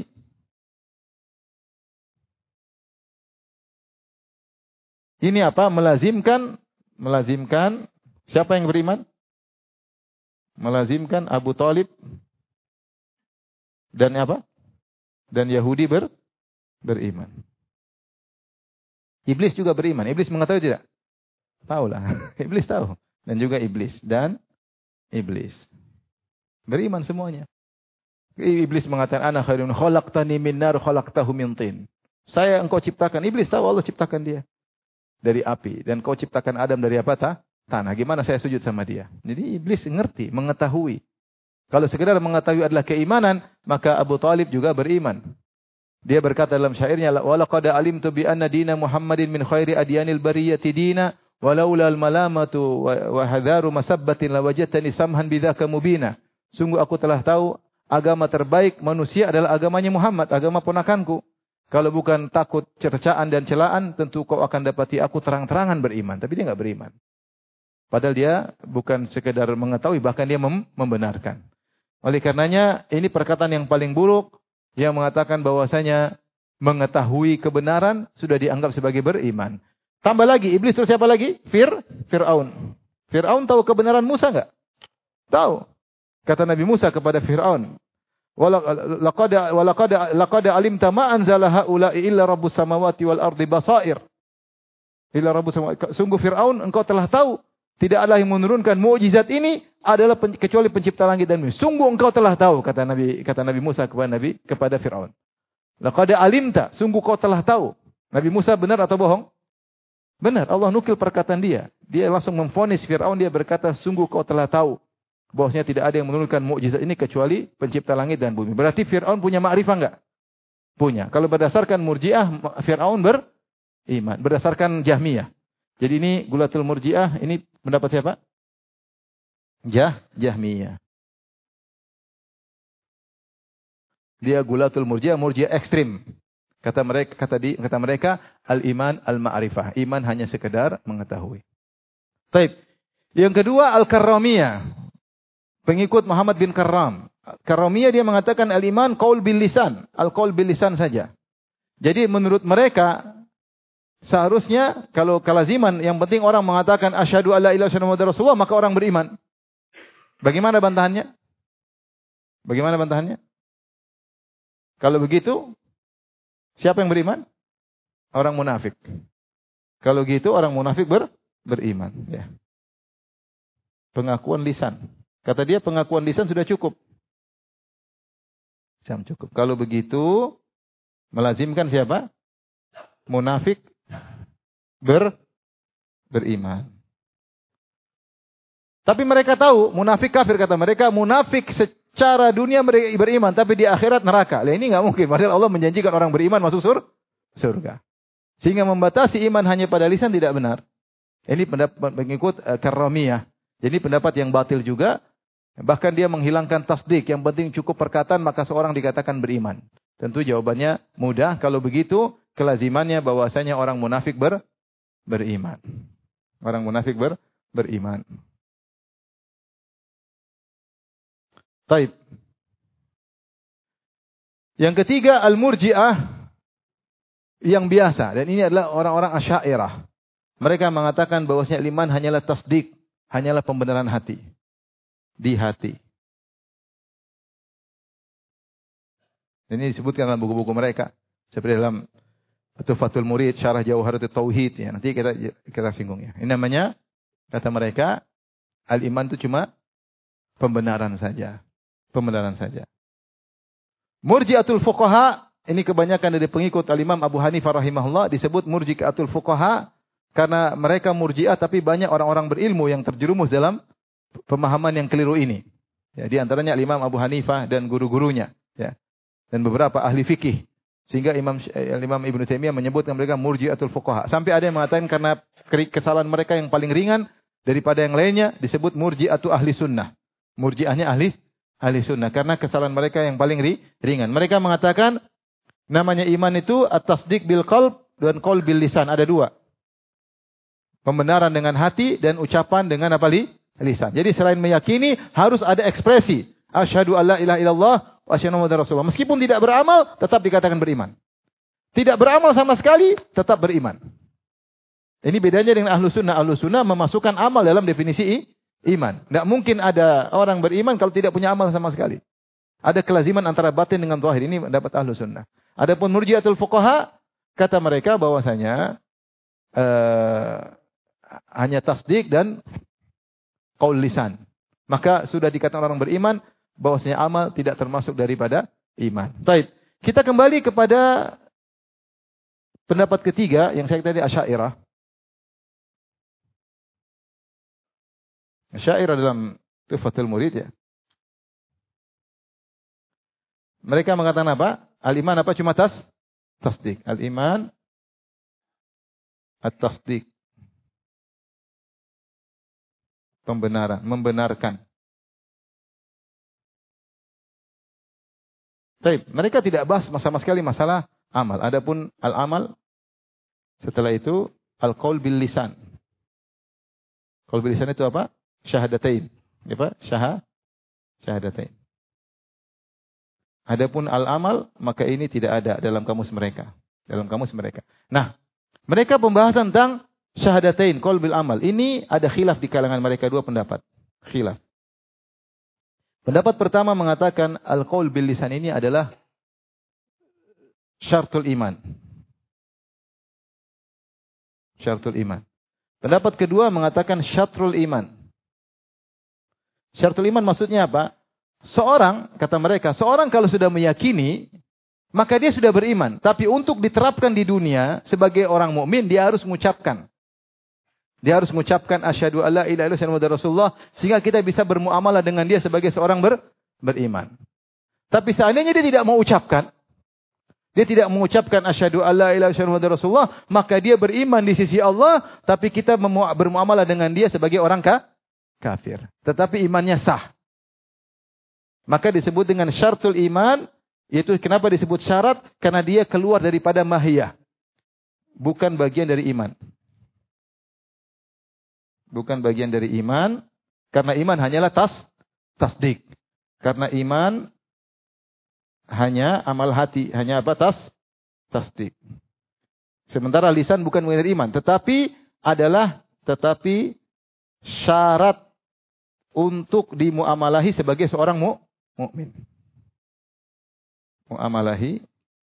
Ini apa? Melazimkan siapa yang beriman? Melazimkan Abu Thalib dan apa? Dan Yahudi beriman. Iblis juga beriman. Iblis mengetahui tidak? Tahu lah. Iblis tahu. Dan juga iblis. Dan iblis. Beriman semuanya. Iblis mengatakan, ana khairun khalaqtani min nar khalaqtahu min tin. Saya engkau ciptakan. Iblis tahu Allah ciptakan dia dari api. Dan kau ciptakan Adam dari apa? Tanah. Gimana saya sujud sama dia? Jadi iblis ngerti, mengetahui. Kalau sekedar mengetahui adalah keimanan, maka Abu Talib juga beriman. Dia berkata dalam syairnya, walaqad alimtu bi anna dina Muhammadin min khairi adyanil bariyati dina, walaula al-malamatu wa hadharu masabbatin lawajadtani samhan bidzaka mubina. Sungguh aku telah tahu agama terbaik manusia adalah agamanya Muhammad, agama ponakanku. Kalau bukan takut cercaan dan celaan, tentu kau akan dapati aku terang-terangan beriman. Tapi dia enggak beriman. Padahal dia bukan sekedar mengetahui, bahkan dia membenarkan. Oleh karenanya, ini perkataan yang paling buruk, yang mengatakan bahwasanya mengetahui kebenaran sudah dianggap sebagai beriman. Tambah lagi, iblis terus siapa lagi? Fir'aun. Fir'aun tahu kebenaran Musa enggak? Tahu. Kata Nabi Musa kepada Fir'aun, laqad alimta ma anzala haula'i illa rabbus samawati wal ardi basair. Illa rabbus samawati. Sungguh Fir'aun, engkau telah tahu tidak ada yang menurunkan mukjizat ini adalah kecuali pencipta langit dan bumi. Sungguh engkau telah tahu, kata Nabi Musa kepada Fir'aun. Laqad alimta, sungguh kau telah tahu. Nabi Musa benar atau bohong? Benar. Allah nukil perkataan dia. Dia langsung memvonis Fir'aun, dia berkata, sungguh kau telah tahu bahwasanya tidak ada yang menurunkan mukjizat ini kecuali pencipta langit dan bumi. Berarti Fir'aun punya ma'rifah enggak? Punya. Kalau berdasarkan Murji'ah, Fir'aun beriman. Berdasarkan Jahmiyah. Jadi ini Gulatul Murji'ah, ini pendapat siapa? Jahmiyah. Dia Gulatul Murji'ah, Murji'ah ekstrim. Kata mereka al-iman al-ma'rifah. Iman hanya sekedar mengetahui. Baik. Yang kedua al-karramiyah. Pengikut Muhammad bin Karram. Karramiyah dia mengatakan al-iman qaul bil lisan. Al-qaul bil lisan saja. Jadi menurut mereka seharusnya kalau kalaziman yang penting orang mengatakan asyhadu alla ilaha illallah Rasulullah maka orang beriman. Bagaimana bantahannya? Kalau begitu siapa yang beriman? Orang munafik. Kalau gitu orang munafik beriman, ya. Pengakuan lisan. Kata dia pengakuan lisan sudah cukup. Cukup. Kalau begitu melazimkan siapa? Munafik beriman. Tapi mereka tahu, munafik kafir kata mereka, munafik secara dunia beriman, tapi di akhirat neraka. Lah ini enggak mungkin, padahal Allah menjanjikan orang beriman masuk surga. Sehingga membatasi iman hanya pada lisan tidak benar. Ini pendapat pengikut Karramiyah. Jadi pendapat yang batil juga, bahkan dia menghilangkan tasdik, yang penting cukup perkataan maka seorang dikatakan beriman. Tentu jawabannya mudah, kalau begitu kelazimannya bahwasanya orang munafik beriman. Orang munafik beriman. Baik. Yang ketiga al-murji'ah yang biasa, dan ini adalah orang-orang Asy'ariyah. Mereka mengatakan bahwasanya iman hanyalah tasdik, hanyalah pembenaran hati. Di hati. Ini disebutkan dalam buku-buku mereka, seperti dalam Tuhfatul Murid, Syarah Jawharatut Tauhid, ya. Nanti kita singgung ya. Ini namanya, kata mereka, al-iman itu cuma pembenaran saja. Murji'atul fuqaha, ini kebanyakan dari pengikut al-Imam Abu Hanifah rahimahullah, disebut murji'atul fuqaha karena mereka murji'ah tapi banyak orang-orang berilmu yang terjerumus dalam pemahaman yang keliru ini. Ya, di antaranya al-Imam Abu Hanifah dan guru-gurunya, ya. Dan beberapa ahli fikih. Sehingga Imam Ibnu Taimiyah menyebutkan mereka murji'atul fuqaha. Sampai ada yang mengatakan karena kesalahan mereka yang paling ringan daripada yang lainnya disebut murji'atu ahli sunnah. Murji'ahnya ahli sunnah. Karena kesalahan mereka yang paling ringan. Mereka mengatakan namanya iman itu at-tasdiq bil qalb dan qaul bil lisan. Ada dua. Pembenaran dengan hati dan ucapan dengan apa? Lisan. Jadi selain meyakini harus ada ekspresi. Asyhadu alla ilaha illallah wa asyhadu anna Rasulullah. Meskipun tidak beramal tetap dikatakan beriman. Tidak beramal sama sekali tetap beriman. Ini bedanya dengan ahlu sunnah. Ahlu sunnah memasukkan amal dalam definisi iman. Tidak mungkin ada orang beriman kalau tidak punya amal sama sekali. Ada kelaziman antara batin dengan zahir. Ini dapat ahlu sunnah. Adapun murji'atul fuqaha, kata mereka bahwasanya hanya tasdik dan qaul lisan. Maka sudah dikatakan orang beriman bahwasanya amal tidak termasuk daripada iman. Baik, kita kembali kepada pendapat ketiga yang saya tadi Asy'ariyah. Asy'ariyah dalam Tuhfatul Murid ya. Mereka mengatakan apa? Al-iman apa? Cuma tasdik. Al-iman at-tasdik. Pembenaran, membenarkan. Baik, mereka tidak bahas sama sekali masalah amal. Adapun al-amal setelah itu al-qaul bil lisan. Qaul bil lisan itu apa? Syahadatain. Apa? Syahadatain. Adapun al-amal maka ini tidak ada dalam kamus mereka. Nah, mereka pembahasan tentang syahadatain, qaul bil amal. Ini ada khilaf di kalangan mereka, dua pendapat. Khilaf. Pendapat pertama mengatakan al-qaul bil lisan ini adalah syartul iman. Syartul iman. Pendapat kedua mengatakan syatrul iman. Syartul iman maksudnya apa? Seorang, kata mereka, seorang kalau sudah meyakini, maka dia sudah beriman. Tapi untuk diterapkan di dunia sebagai orang mukmin, dia harus mengucapkan. Dia harus mengucapkan asyhadu alla ilaha illallah Muhammadur Rasulullah sehingga kita bisa bermuamalah dengan dia sebagai seorang beriman. Tapi seandainya dia tidak mau ucapkan, dia tidak mengucapkan asyhadu alla ilaha illallah Muhammadur Rasulullah, maka dia beriman di sisi Allah, tapi kita bermuamalah dengan dia sebagai orang kafir. Tetapi imannya sah. Maka disebut dengan syartul iman, yaitu kenapa disebut syarat? Karena dia keluar daripada mahiyah. Bukan bagian dari iman. Bukan bagian dari iman, karena iman hanyalah tasdik. Karena iman hanya amal hati, hanya apa? Tasdik. Sementara lisan bukan bagian dari iman, tetapi syarat untuk dimuamalahi sebagai seorang mukmin. Muamalahi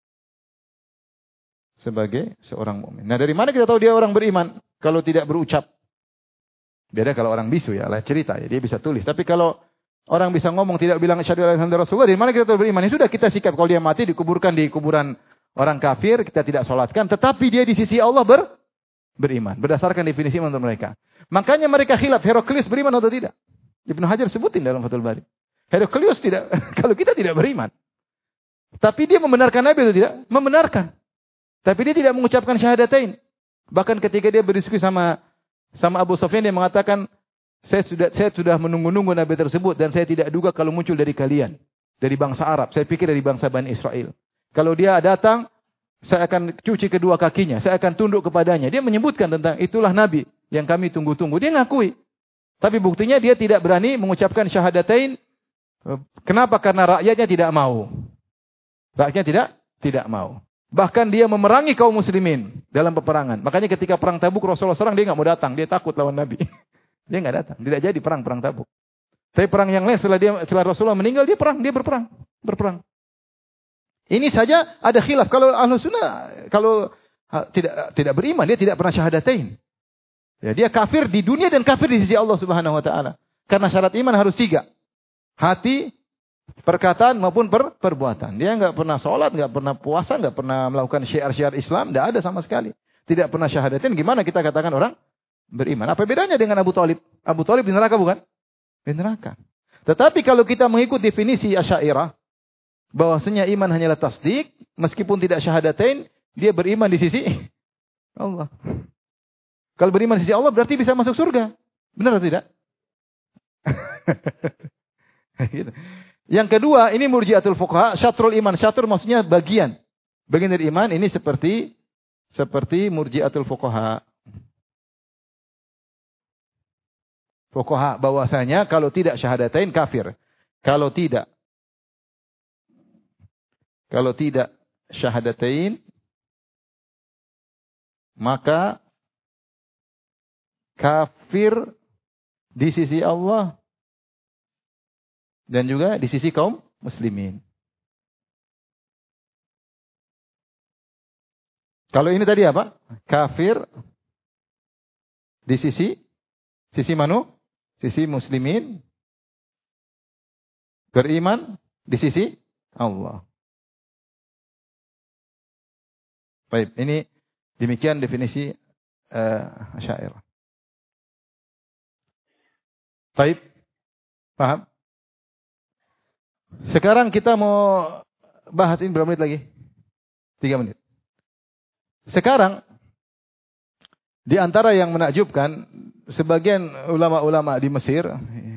sebagai seorang mukmin. Nah, dari mana kita tahu dia orang beriman kalau tidak berucap? Beda kalau orang bisu ya, lah cerita ya, dia bisa tulis. Tapi kalau orang bisa ngomong tidak bilang asyhadu alla ilaha illallah Rasulullah, dari mana kita tahu beriman? Ya sudah, kita sikap kalau dia mati dikuburkan di kuburan orang kafir, kita tidak salatkan, tetapi dia di sisi Allah beriman berdasarkan definisi menurut mereka. Makanya mereka khilaf, Heraklius beriman atau tidak? Ibnu Hajar sebutin dalam Fathul Bari. Heraklius tidak, kalau kita tidak beriman. Tapi dia membenarkan Nabi atau tidak? Membenarkan. Tapi dia tidak mengucapkan syahadatain. Bahkan ketika dia berdiskusi sama Abu Sufyan, dia mengatakan, saya sudah menunggu-nunggu Nabi tersebut dan saya tidak duga kalau muncul dari kalian, dari bangsa Arab. Saya pikir dari bangsa Bani Israel. Kalau dia datang, saya akan cuci kedua kakinya, saya akan tunduk kepadanya. Dia menyebutkan tentang itulah Nabi yang kami tunggu-tunggu. Dia ngakui. Tapi buktinya dia tidak berani mengucapkan syahadatain. Kenapa? Karena rakyatnya tidak mau. Rakyatnya tidak mau. Bahkan dia memerangi kaum muslimin dalam peperangan. Makanya ketika perang Tabuk Rasulullah SAW dia nggak mau datang, dia takut lawan Nabi. Dia nggak datang, tidak jadi perang Tabuk. Tapi perang yang lain setelah Rasulullah meninggal dia berperang. Ini saja ada khilaf. Kalau Ahlus Sunnah kalau tidak beriman, dia tidak pernah syahadatain. Ya, dia kafir di dunia dan kafir di sisi Allah Subhanahu wa taala. Karena syarat iman harus 3. Hati, perkataan maupun perbuatan. Dia enggak pernah sholat, enggak pernah puasa, enggak pernah melakukan syiar-syiar Islam, enggak ada sama sekali. Tidak pernah syahadatain, gimana kita katakan orang beriman? Apa bedanya dengan Abu Thalib? Abu Thalib di neraka bukan? Di neraka. Tetapi kalau kita mengikut definisi Asy'ariyah, bahwasanya iman hanyalah tasdik, meskipun tidak syahadatain, dia beriman di sisi Allah. Kalau beriman di sisi Allah berarti bisa masuk surga. Benar atau tidak? Gitu. Yang kedua, ini murji'atul fuqaha, syatrul iman. Syatr maksudnya bagian. Bagian dari iman ini seperti murji'atul fuqaha. Fuqaha bahwasanya kalau tidak syahadatain kafir. Kalau tidak syahadatain maka kafir di sisi Allah dan juga di sisi kaum muslimin. Kalau ini tadi apa? Kafir Di sisi sisi muslimin, beriman di sisi Allah. Baik, ini demikian definisi Asy'ariyah. Baik, paham? Sekarang kita mau bahas ini berapa menit lagi? 3 menit. Sekarang, di antara yang menakjubkan, sebagian ulama-ulama di Mesir,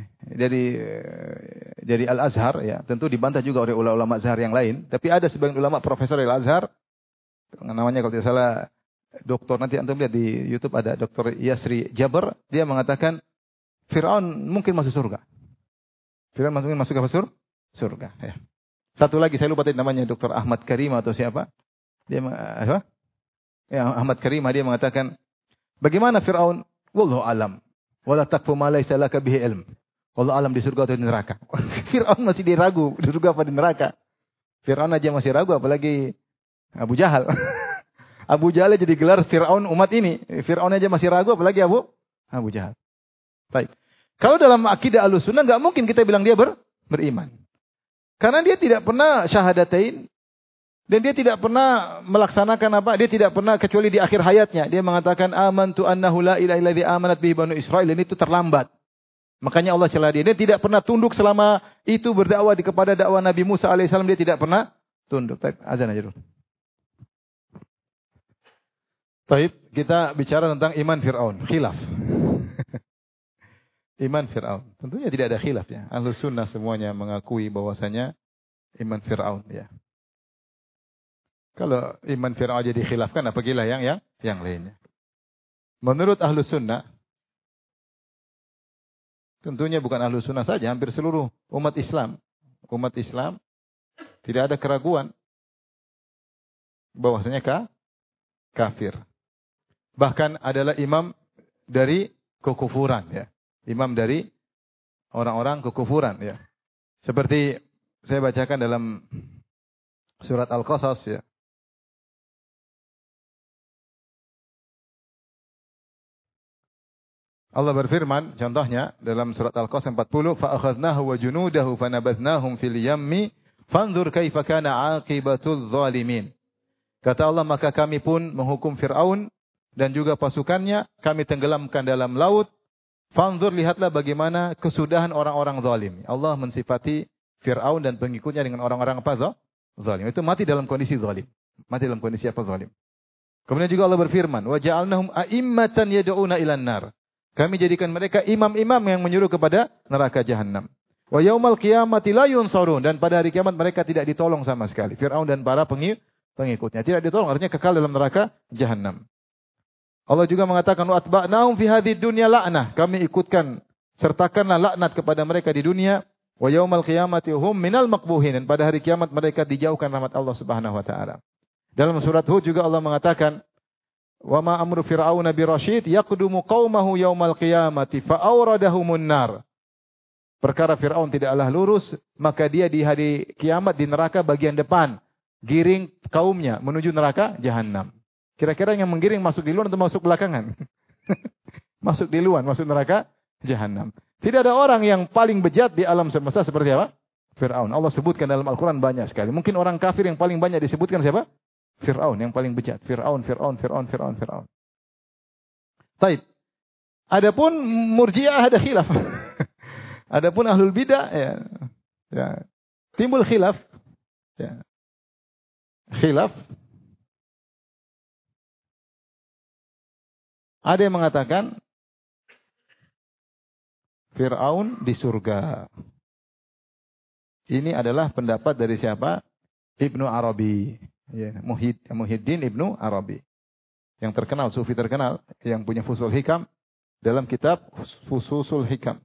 dari Al-Azhar, ya, tentu dibantah juga oleh ulama Azhar yang lain, tapi ada sebagian ulama profesor dari Al-Azhar, namanya kalau tidak salah doktor, nanti antum lihat di YouTube ada Dr. Yasri Jabr, dia mengatakan Fir'aun mungkin masuk surga. Fir'aun mungkin masuk ke surga. Ya. Satu lagi saya lupa tadi namanya Dr. Ahmad Karimah atau siapa? Dia apa? Ya, Ahmad Karimah dia mengatakan bagaimana Fir'aun? Wallahu alam. Wala taqfu ma laysa laka bihi ilm. Wallahu alam di surga atau di neraka. Fir'aun masih diragu di surga apa di neraka. Fir'aun aja masih ragu apalagi Abu Jahal. Abu Jahal jadi gelar Fir'aun umat ini. Fir'aun aja masih ragu apalagi Abu Jahal. Baik. Kalau dalam akidah Ahlussunnah enggak mungkin kita bilang dia beriman. Karena dia tidak pernah syahadatain dan dia tidak pernah melaksanakan apa? Dia tidak pernah kecuali di akhir hayatnya dia mengatakan amantu annahu la ilaha illallah amanat bihi banu Israil, dan itu terlambat. Makanya Allah celah dia. Dia tidak pernah tunduk selama itu berdakwah kepada dakwah Nabi Musa alaihissalam, dia tidak pernah tunduk. Baik, azan aja dulu. Baik, kita bicara tentang iman Fir'aun, khilaf. Iman Fir'aun. Tentunya tidak ada khilaf ya. Ahlus sunnah semuanya mengakui bahwasanya iman Fir'aun ya. Kalau iman Fir'aun aja dikhilafkan, apabila yang lainnya. Menurut Ahlus sunnah, tentunya bukan Ahlus sunnah saja, hampir seluruh umat Islam. Umat Islam tidak ada keraguan bahwasanya kafir. Bahkan adalah imam dari kekufuran ya. Imam dari orang-orang kekufuran ya. Seperti saya bacakan dalam surat Al-Qasas ya. Allah berfirman contohnya dalam surat Al-Qasas 40, fa akhadnahu wa junudahu fanabadnahum fil yammi fanzur kaifa kana aqibatul zalimin. Kata Allah, maka kami pun menghukum Fir'aun dan juga pasukannya, kami tenggelamkan dalam laut. Fanzur, lihatlah bagaimana kesudahan orang-orang zalim. Allah mensifati Fir'aun dan pengikutnya dengan orang-orang apa? Zalim. Itu mati dalam kondisi zalim. Mati dalam kondisi apa? Zalim. Kemudian juga Allah berfirman, wa ja'alnahum a'immatan yad'una ilan nar. Kami jadikan mereka imam-imam yang menyuruh kepada neraka jahanam. Wa yaumal qiyamati la yunsarun, dan pada hari kiamat mereka tidak ditolong sama sekali. Fir'aun dan para pengikutnya tidak ditolong, artinya kekal dalam neraka jahanam. Allah juga mengatakan wa atba'nahum fi hadhid dunya la'nah. Kami ikutkan sertakanlah laknat kepada mereka di dunia. Wa yaumal qiyamati hum minal maqbuhin, dan pada hari kiamat mereka dijauhkan rahmat Allah Subhanahu wa taala. Dalam surat Hud juga Allah mengatakan wa ma amru fir'auna birasyid yaqdumu qaumahu yaumal qiyamati fa awradahumun nar. Perkara Fir'aun tidaklah lurus, maka dia di hari kiamat di neraka bagian depan, giring kaumnya menuju neraka jahanam. Kira-kira yang menggiring masuk di luar atau masuk belakangan? Masuk di luar, masuk neraka jahanam. Tidak ada orang yang paling bejat di alam semesta seperti apa? Fir'aun. Allah sebutkan dalam Al-Quran banyak sekali. Mungkin orang kafir yang paling banyak disebutkan siapa? Fir'aun yang paling bejat. Fir'aun. Taib. Adapun Murji'ah ada khilaf. Adapun Ahlul Bidah ya, timbul khilaf. Ya. Khilaf. Ada yang mengatakan Fir'aun di surga. Ini adalah pendapat dari siapa? Ibnu Arabi. Ya, Muhyiddin Ibnu Arabi. Yang terkenal, sufi terkenal. Yang punya Fusul Hikam. Dalam kitab Fususul Hikam.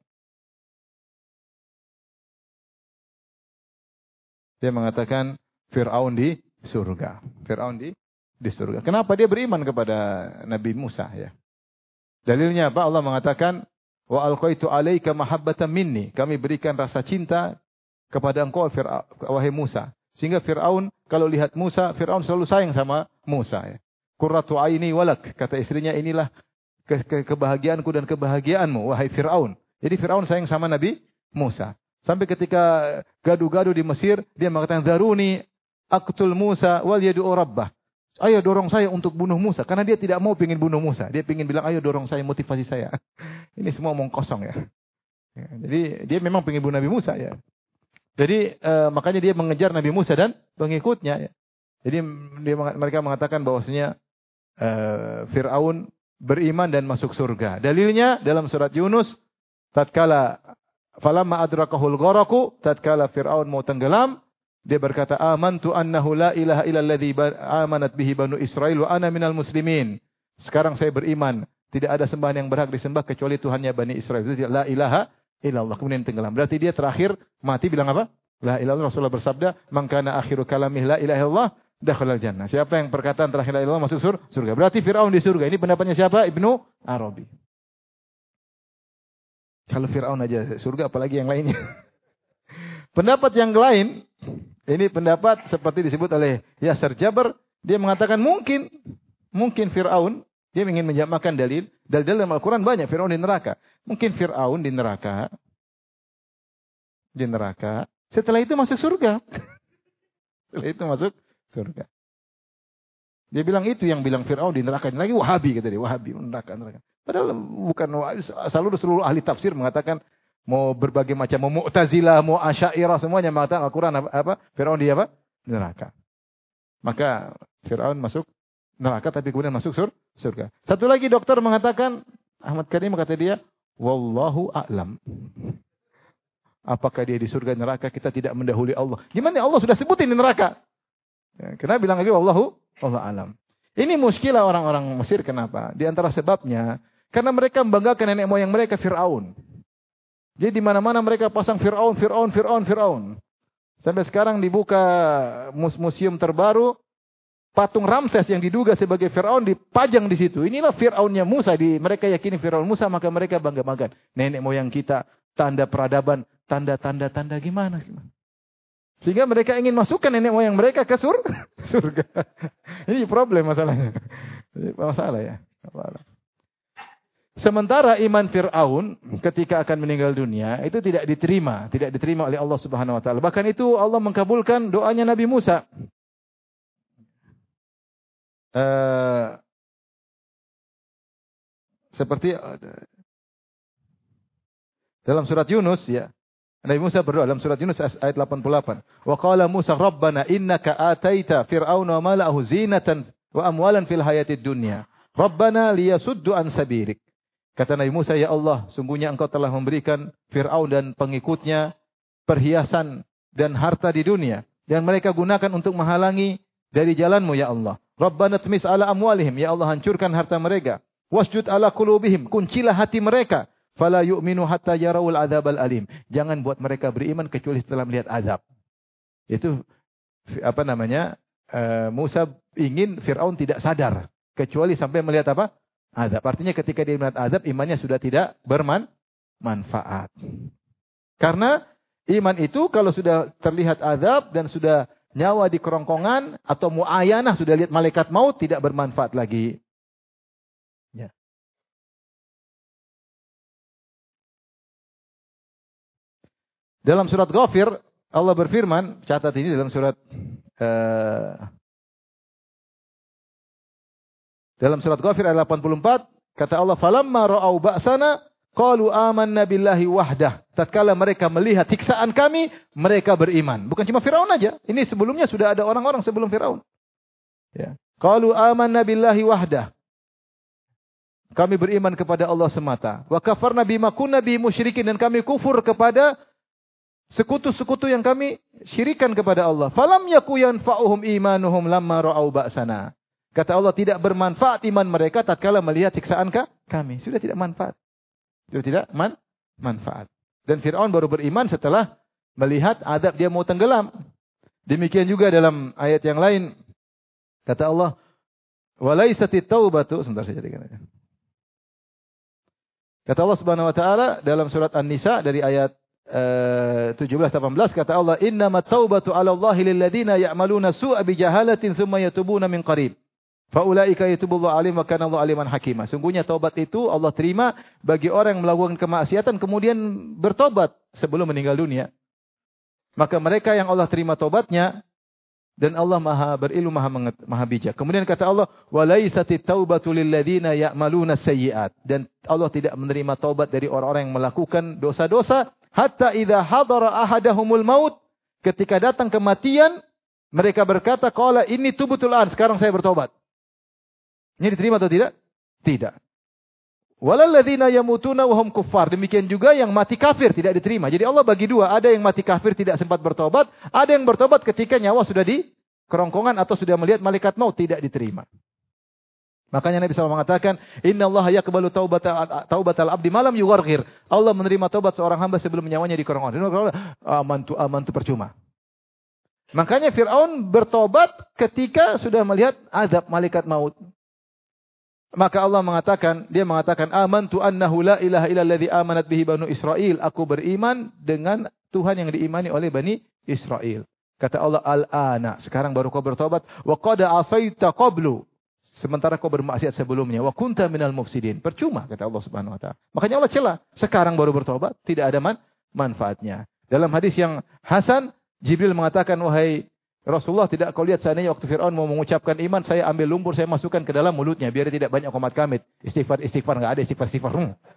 Dia mengatakan Fir'aun di surga. Fir'aun di surga. Kenapa dia beriman kepada Nabi Musa ya? Dalilnya apa? Allah mengatakan wa alqaitu alaika mahabbatan minni. Kami berikan rasa cinta kepada engkau wahai Musa. Sehingga Fir'aun kalau lihat Musa, Fir'aun selalu sayang sama Musa ya. Qurratu aini walak, kata istrinya, inilah kebahagiaanku dan kebahagiaanmu, wahai Fir'aun. Jadi Fir'aun sayang sama Nabi Musa. Sampai ketika gaduh-gaduh di Mesir, dia mengatakan, "Daruni aqtul Musa wal yad'u rabbah." Ayo dorong saya untuk bunuh Musa. Karena dia tidak mau pingin bunuh Musa. Dia pingin bilang, ayo dorong saya, motivasi saya. Ini semua omong kosong ya. Jadi dia memang pingin bunuh Nabi Musa ya. Jadi makanya dia mengejar Nabi Musa dan pengikutnya ya. Jadi mereka mengatakan bahwasanya Fir'aun beriman dan masuk surga. Dalilnya dalam surat Yunus, tatkala falamma adrakahul gharaqu, tatkala Fir'aun mau tenggelam, dia berkata, amantu annahu la ilaha illalladzi amanat bihi banu Israil wa ana minal muslimin. Sekarang saya beriman, tidak ada sembahan yang berhak disembah kecuali Tuhannya Bani Israil. Itu la ilaha illallah. Kemudian tenggelam. Berarti dia terakhir mati bilang apa? La ilaha illallah. Rasulullah bersabda, man kana akhiru kalamih la ilaha illallah dakhalal jannah. Siapa yang perkataan terakhir la ilaha illallah masuk surga. Berarti Fir'aun di surga. Ini pendapatnya siapa? Ibnu Arabi. Kalau Fir'aun aja surga, apalagi yang lainnya. Pendapat yang lain, ini pendapat seperti disebut oleh Yasser Jabr. Dia mengatakan mungkin Fir'aun, dia ingin menjamakan dalil dalam Al-Quran banyak Fir'aun di neraka. Mungkin Fir'aun di neraka. Setelah itu masuk surga. Dia bilang itu yang bilang Fir'aun di neraka. Ini lagi Wahabi kata dia. Wahabi neraka. Padahal bukan seluruh ahli tafsir mengatakan mau berbagai macam, mau Mu'tazilah, mau Asy'ariyah, semuanya mengatakan Al-Quran apa? Fir'aun di apa? Neraka. Maka Fir'aun masuk neraka tapi kemudian masuk surga. Satu lagi dokter mengatakan, Ahmad Karim kata dia, wallahu a'lam. Apakah dia di surga neraka, kita tidak mendahului Allah. Gimana Allah sudah sebutin di neraka? Ya, kenapa bilang lagi wallahu a'lam. Ini muskilah orang-orang Mesir, kenapa? Di antara sebabnya, karena mereka membanggakan nenek moyang mereka Fir'aun. Jadi di mana-mana mereka pasang Fir'aun. Sampai sekarang dibuka museum terbaru, patung Ramses yang diduga sebagai Fir'aun dipajang di situ. Inilah Fir'aunnya Musa. Mereka yakini Fir'aun Musa, maka mereka bangga-banggakan. Nenek moyang kita, tanda peradaban, tanda gimana. Sehingga mereka ingin masukkan nenek moyang mereka ke surga. Ini problem masalahnya. Masalah ya. Sementara iman Fir'aun ketika akan meninggal dunia itu tidak diterima oleh Allah Subhanahu wa taala. Bahkan itu Allah mengkabulkan doanya Nabi Musa. Seperti dalam surat Yunus ya. Nabi Musa berdoa dalam surat Yunus ayat 88. Wa qala Musa rabbana innaka ataita fir'auna wa mala'ahu zinatan wa amwalan fil hayatid dunya. Rabbana liyasuddu an sabirik. Kata Nabi Musa, ya Allah, sungguhnya engkau telah memberikan Fir'aun dan pengikutnya perhiasan dan harta di dunia. Dan mereka gunakan untuk menghalangi dari jalanmu, ya Allah. Rabbana tmis ala amwalihim, ya Allah hancurkan harta mereka. Wasjud ala qulubihim, kuncilah hati mereka. Fala yu'minu hatta yarawul adzabal alim. Jangan buat mereka beriman kecuali setelah melihat azab. Itu Musa ingin Fir'aun tidak sadar. Kecuali sampai melihat apa? Azab. Artinya ketika dia melihat azab, imannya sudah tidak bermanfaat. Karena iman itu kalau sudah terlihat azab dan sudah nyawa di kerongkongan atau mu'ayanah, sudah lihat malaikat maut, tidak bermanfaat lagi. Ya. Dalam surat Ghafir, Allah berfirman, catat ini dalam surat Ghafir ayat 84, kata Allah, "Falamma ra'au ba'sana qalu amanna billahi wahdah." Tatkala mereka melihat siksaan kami, mereka beriman. Bukan cuma Firaun aja. Ini sebelumnya sudah ada orang-orang sebelum Firaun. Ya. Qalu amanna billahi wahdah. Kami beriman kepada Allah semata. Wa kafarna bima kunna bihi musyrikin, dan kami kufur kepada sekutu-sekutu yang kami syirikan kepada Allah. Falam yaku yanfa'uhum imanuhum lamma ra'au ba'sana. Kata Allah, tidak bermanfaat iman mereka tatkala melihat siksaan kami. Sudah tidak manfaat. Sudah tidak manfaat. Dan Fir'aun baru beriman setelah melihat azab dia mau tenggelam. Demikian juga dalam ayat yang lain. Kata Allah, walaisatit taubatu. Sebentar saja. Kata Allah Subhanahu wa taala dalam surat An-Nisa dari ayat 17-18, kata Allah, innamat taubatu 'ala Allahi lil ladzina ya'maluna su'a bi jahalatin tsumma yatubuna min qarib. Faulaika yatubullahu alaihim wa kana Allahu aliman hakima. Sungguhnya taubat itu Allah terima bagi orang yang melakukan kemaksiatan kemudian bertobat sebelum meninggal dunia. Maka mereka yang Allah terima taubatnya dan Allah Maha berilmu, Maha bijak. Kemudian kata Allah, "Walaisatit taubatu lil ladzina ya'maluna sayyi'at." Dan Allah tidak menerima taubat dari orang-orang yang melakukan dosa-dosa hatta idza hadara ahadahumul maut. Ketika datang kematian, mereka berkata, "Qala inni tubtu al-an." Sekarang saya bertobat. Ini diterima atau tidak? Tidak. Walal ladzina yamutuna wa hum kuffar. Demikian juga yang mati kafir tidak diterima. Jadi Allah bagi dua, ada yang mati kafir tidak sempat bertobat, ada yang bertobat ketika nyawa sudah di kerongkongan atau sudah melihat malaikat maut, tidak diterima. Makanya Nabi SAW mengatakan, "Innallaha yaqbalu taubatal abdi malam yugharghir." Allah menerima taubat seorang hamba sebelum nyawanya di kerongkongan. Amantu percuma. Makanya Fir'aun bertobat ketika sudah melihat azab malaikat maut. Maka Allah mengatakan, dia mengatakan, "Amantu annahu la ilaha illalladzi amanat bihi banu Israil." Aku beriman dengan Tuhan yang diimani oleh Bani Israel. Kata Allah, "Al-ana." Sekarang baru kau bertobat. "Wa qad asaita qablu." Sementara kau bermaksiat sebelumnya. "Wa kunta minal mufsidin." Percuma, kata Allah Subhanahu wa taala. Makanya Allah cela. Sekarang baru bertobat, tidak ada manfaatnya. Dalam hadis yang hasan, Jibril mengatakan, "Wahai Rasulullah, tidak kau lihat seandainya waktu Fir'aun mau mengucapkan iman, saya ambil lumpur, saya masukkan ke dalam mulutnya, biar dia tidak banyak komat kamit. Istighfar, enggak ada istighfar.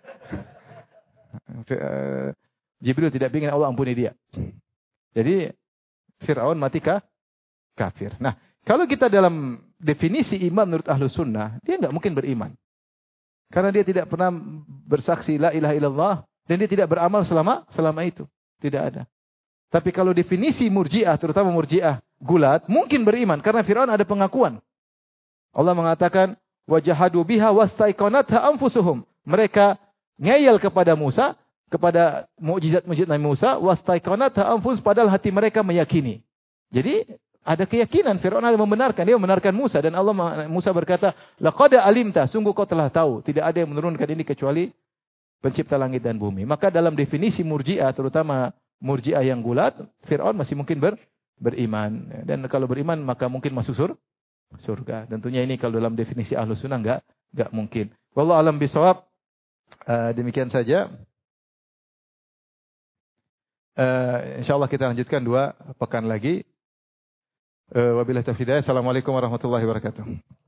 Jibril tidak ingin Allah ampuni dia. Jadi, Fir'aun mati kafir. Nah, kalau kita dalam definisi iman menurut Ahlus Sunnah, dia enggak mungkin beriman. Karena dia tidak pernah bersaksi la ilaha illallah, dan dia tidak beramal selama itu. Tidak ada. Tapi kalau definisi Murji'ah, terutama Murji'ah gulat, mungkin beriman. Karena Fir'aun ada pengakuan. Allah mengatakan, "Wajahadu biha wastaiqanatha anfusuhum." Mereka ngeyel kepada Musa, kepada mukjizat-mukjizat Nabi Musa, wastaiqanatha anfus, padahal hati mereka meyakini. Jadi, ada keyakinan. Fir'aun ada membenarkan. Dia membenarkan Musa. Dan Musa berkata, "Laqad alimta." Sungguh kau telah tahu. Tidak ada yang menurunkan ini kecuali pencipta langit dan bumi. Maka dalam definisi Murji'ah, terutama Murji'ah yang gulat, Fir'aun masih mungkin beriman. Dan kalau beriman maka mungkin masuk surga. Tentunya ini kalau dalam definisi Ahlus Sunnah enggak mungkin. Wallahu alam bisawab. Demikian saja. Insyaallah kita lanjutkan 2 pekan lagi. Wabillahi taufiq. Assalamualaikum warahmatullahi wabarakatuh.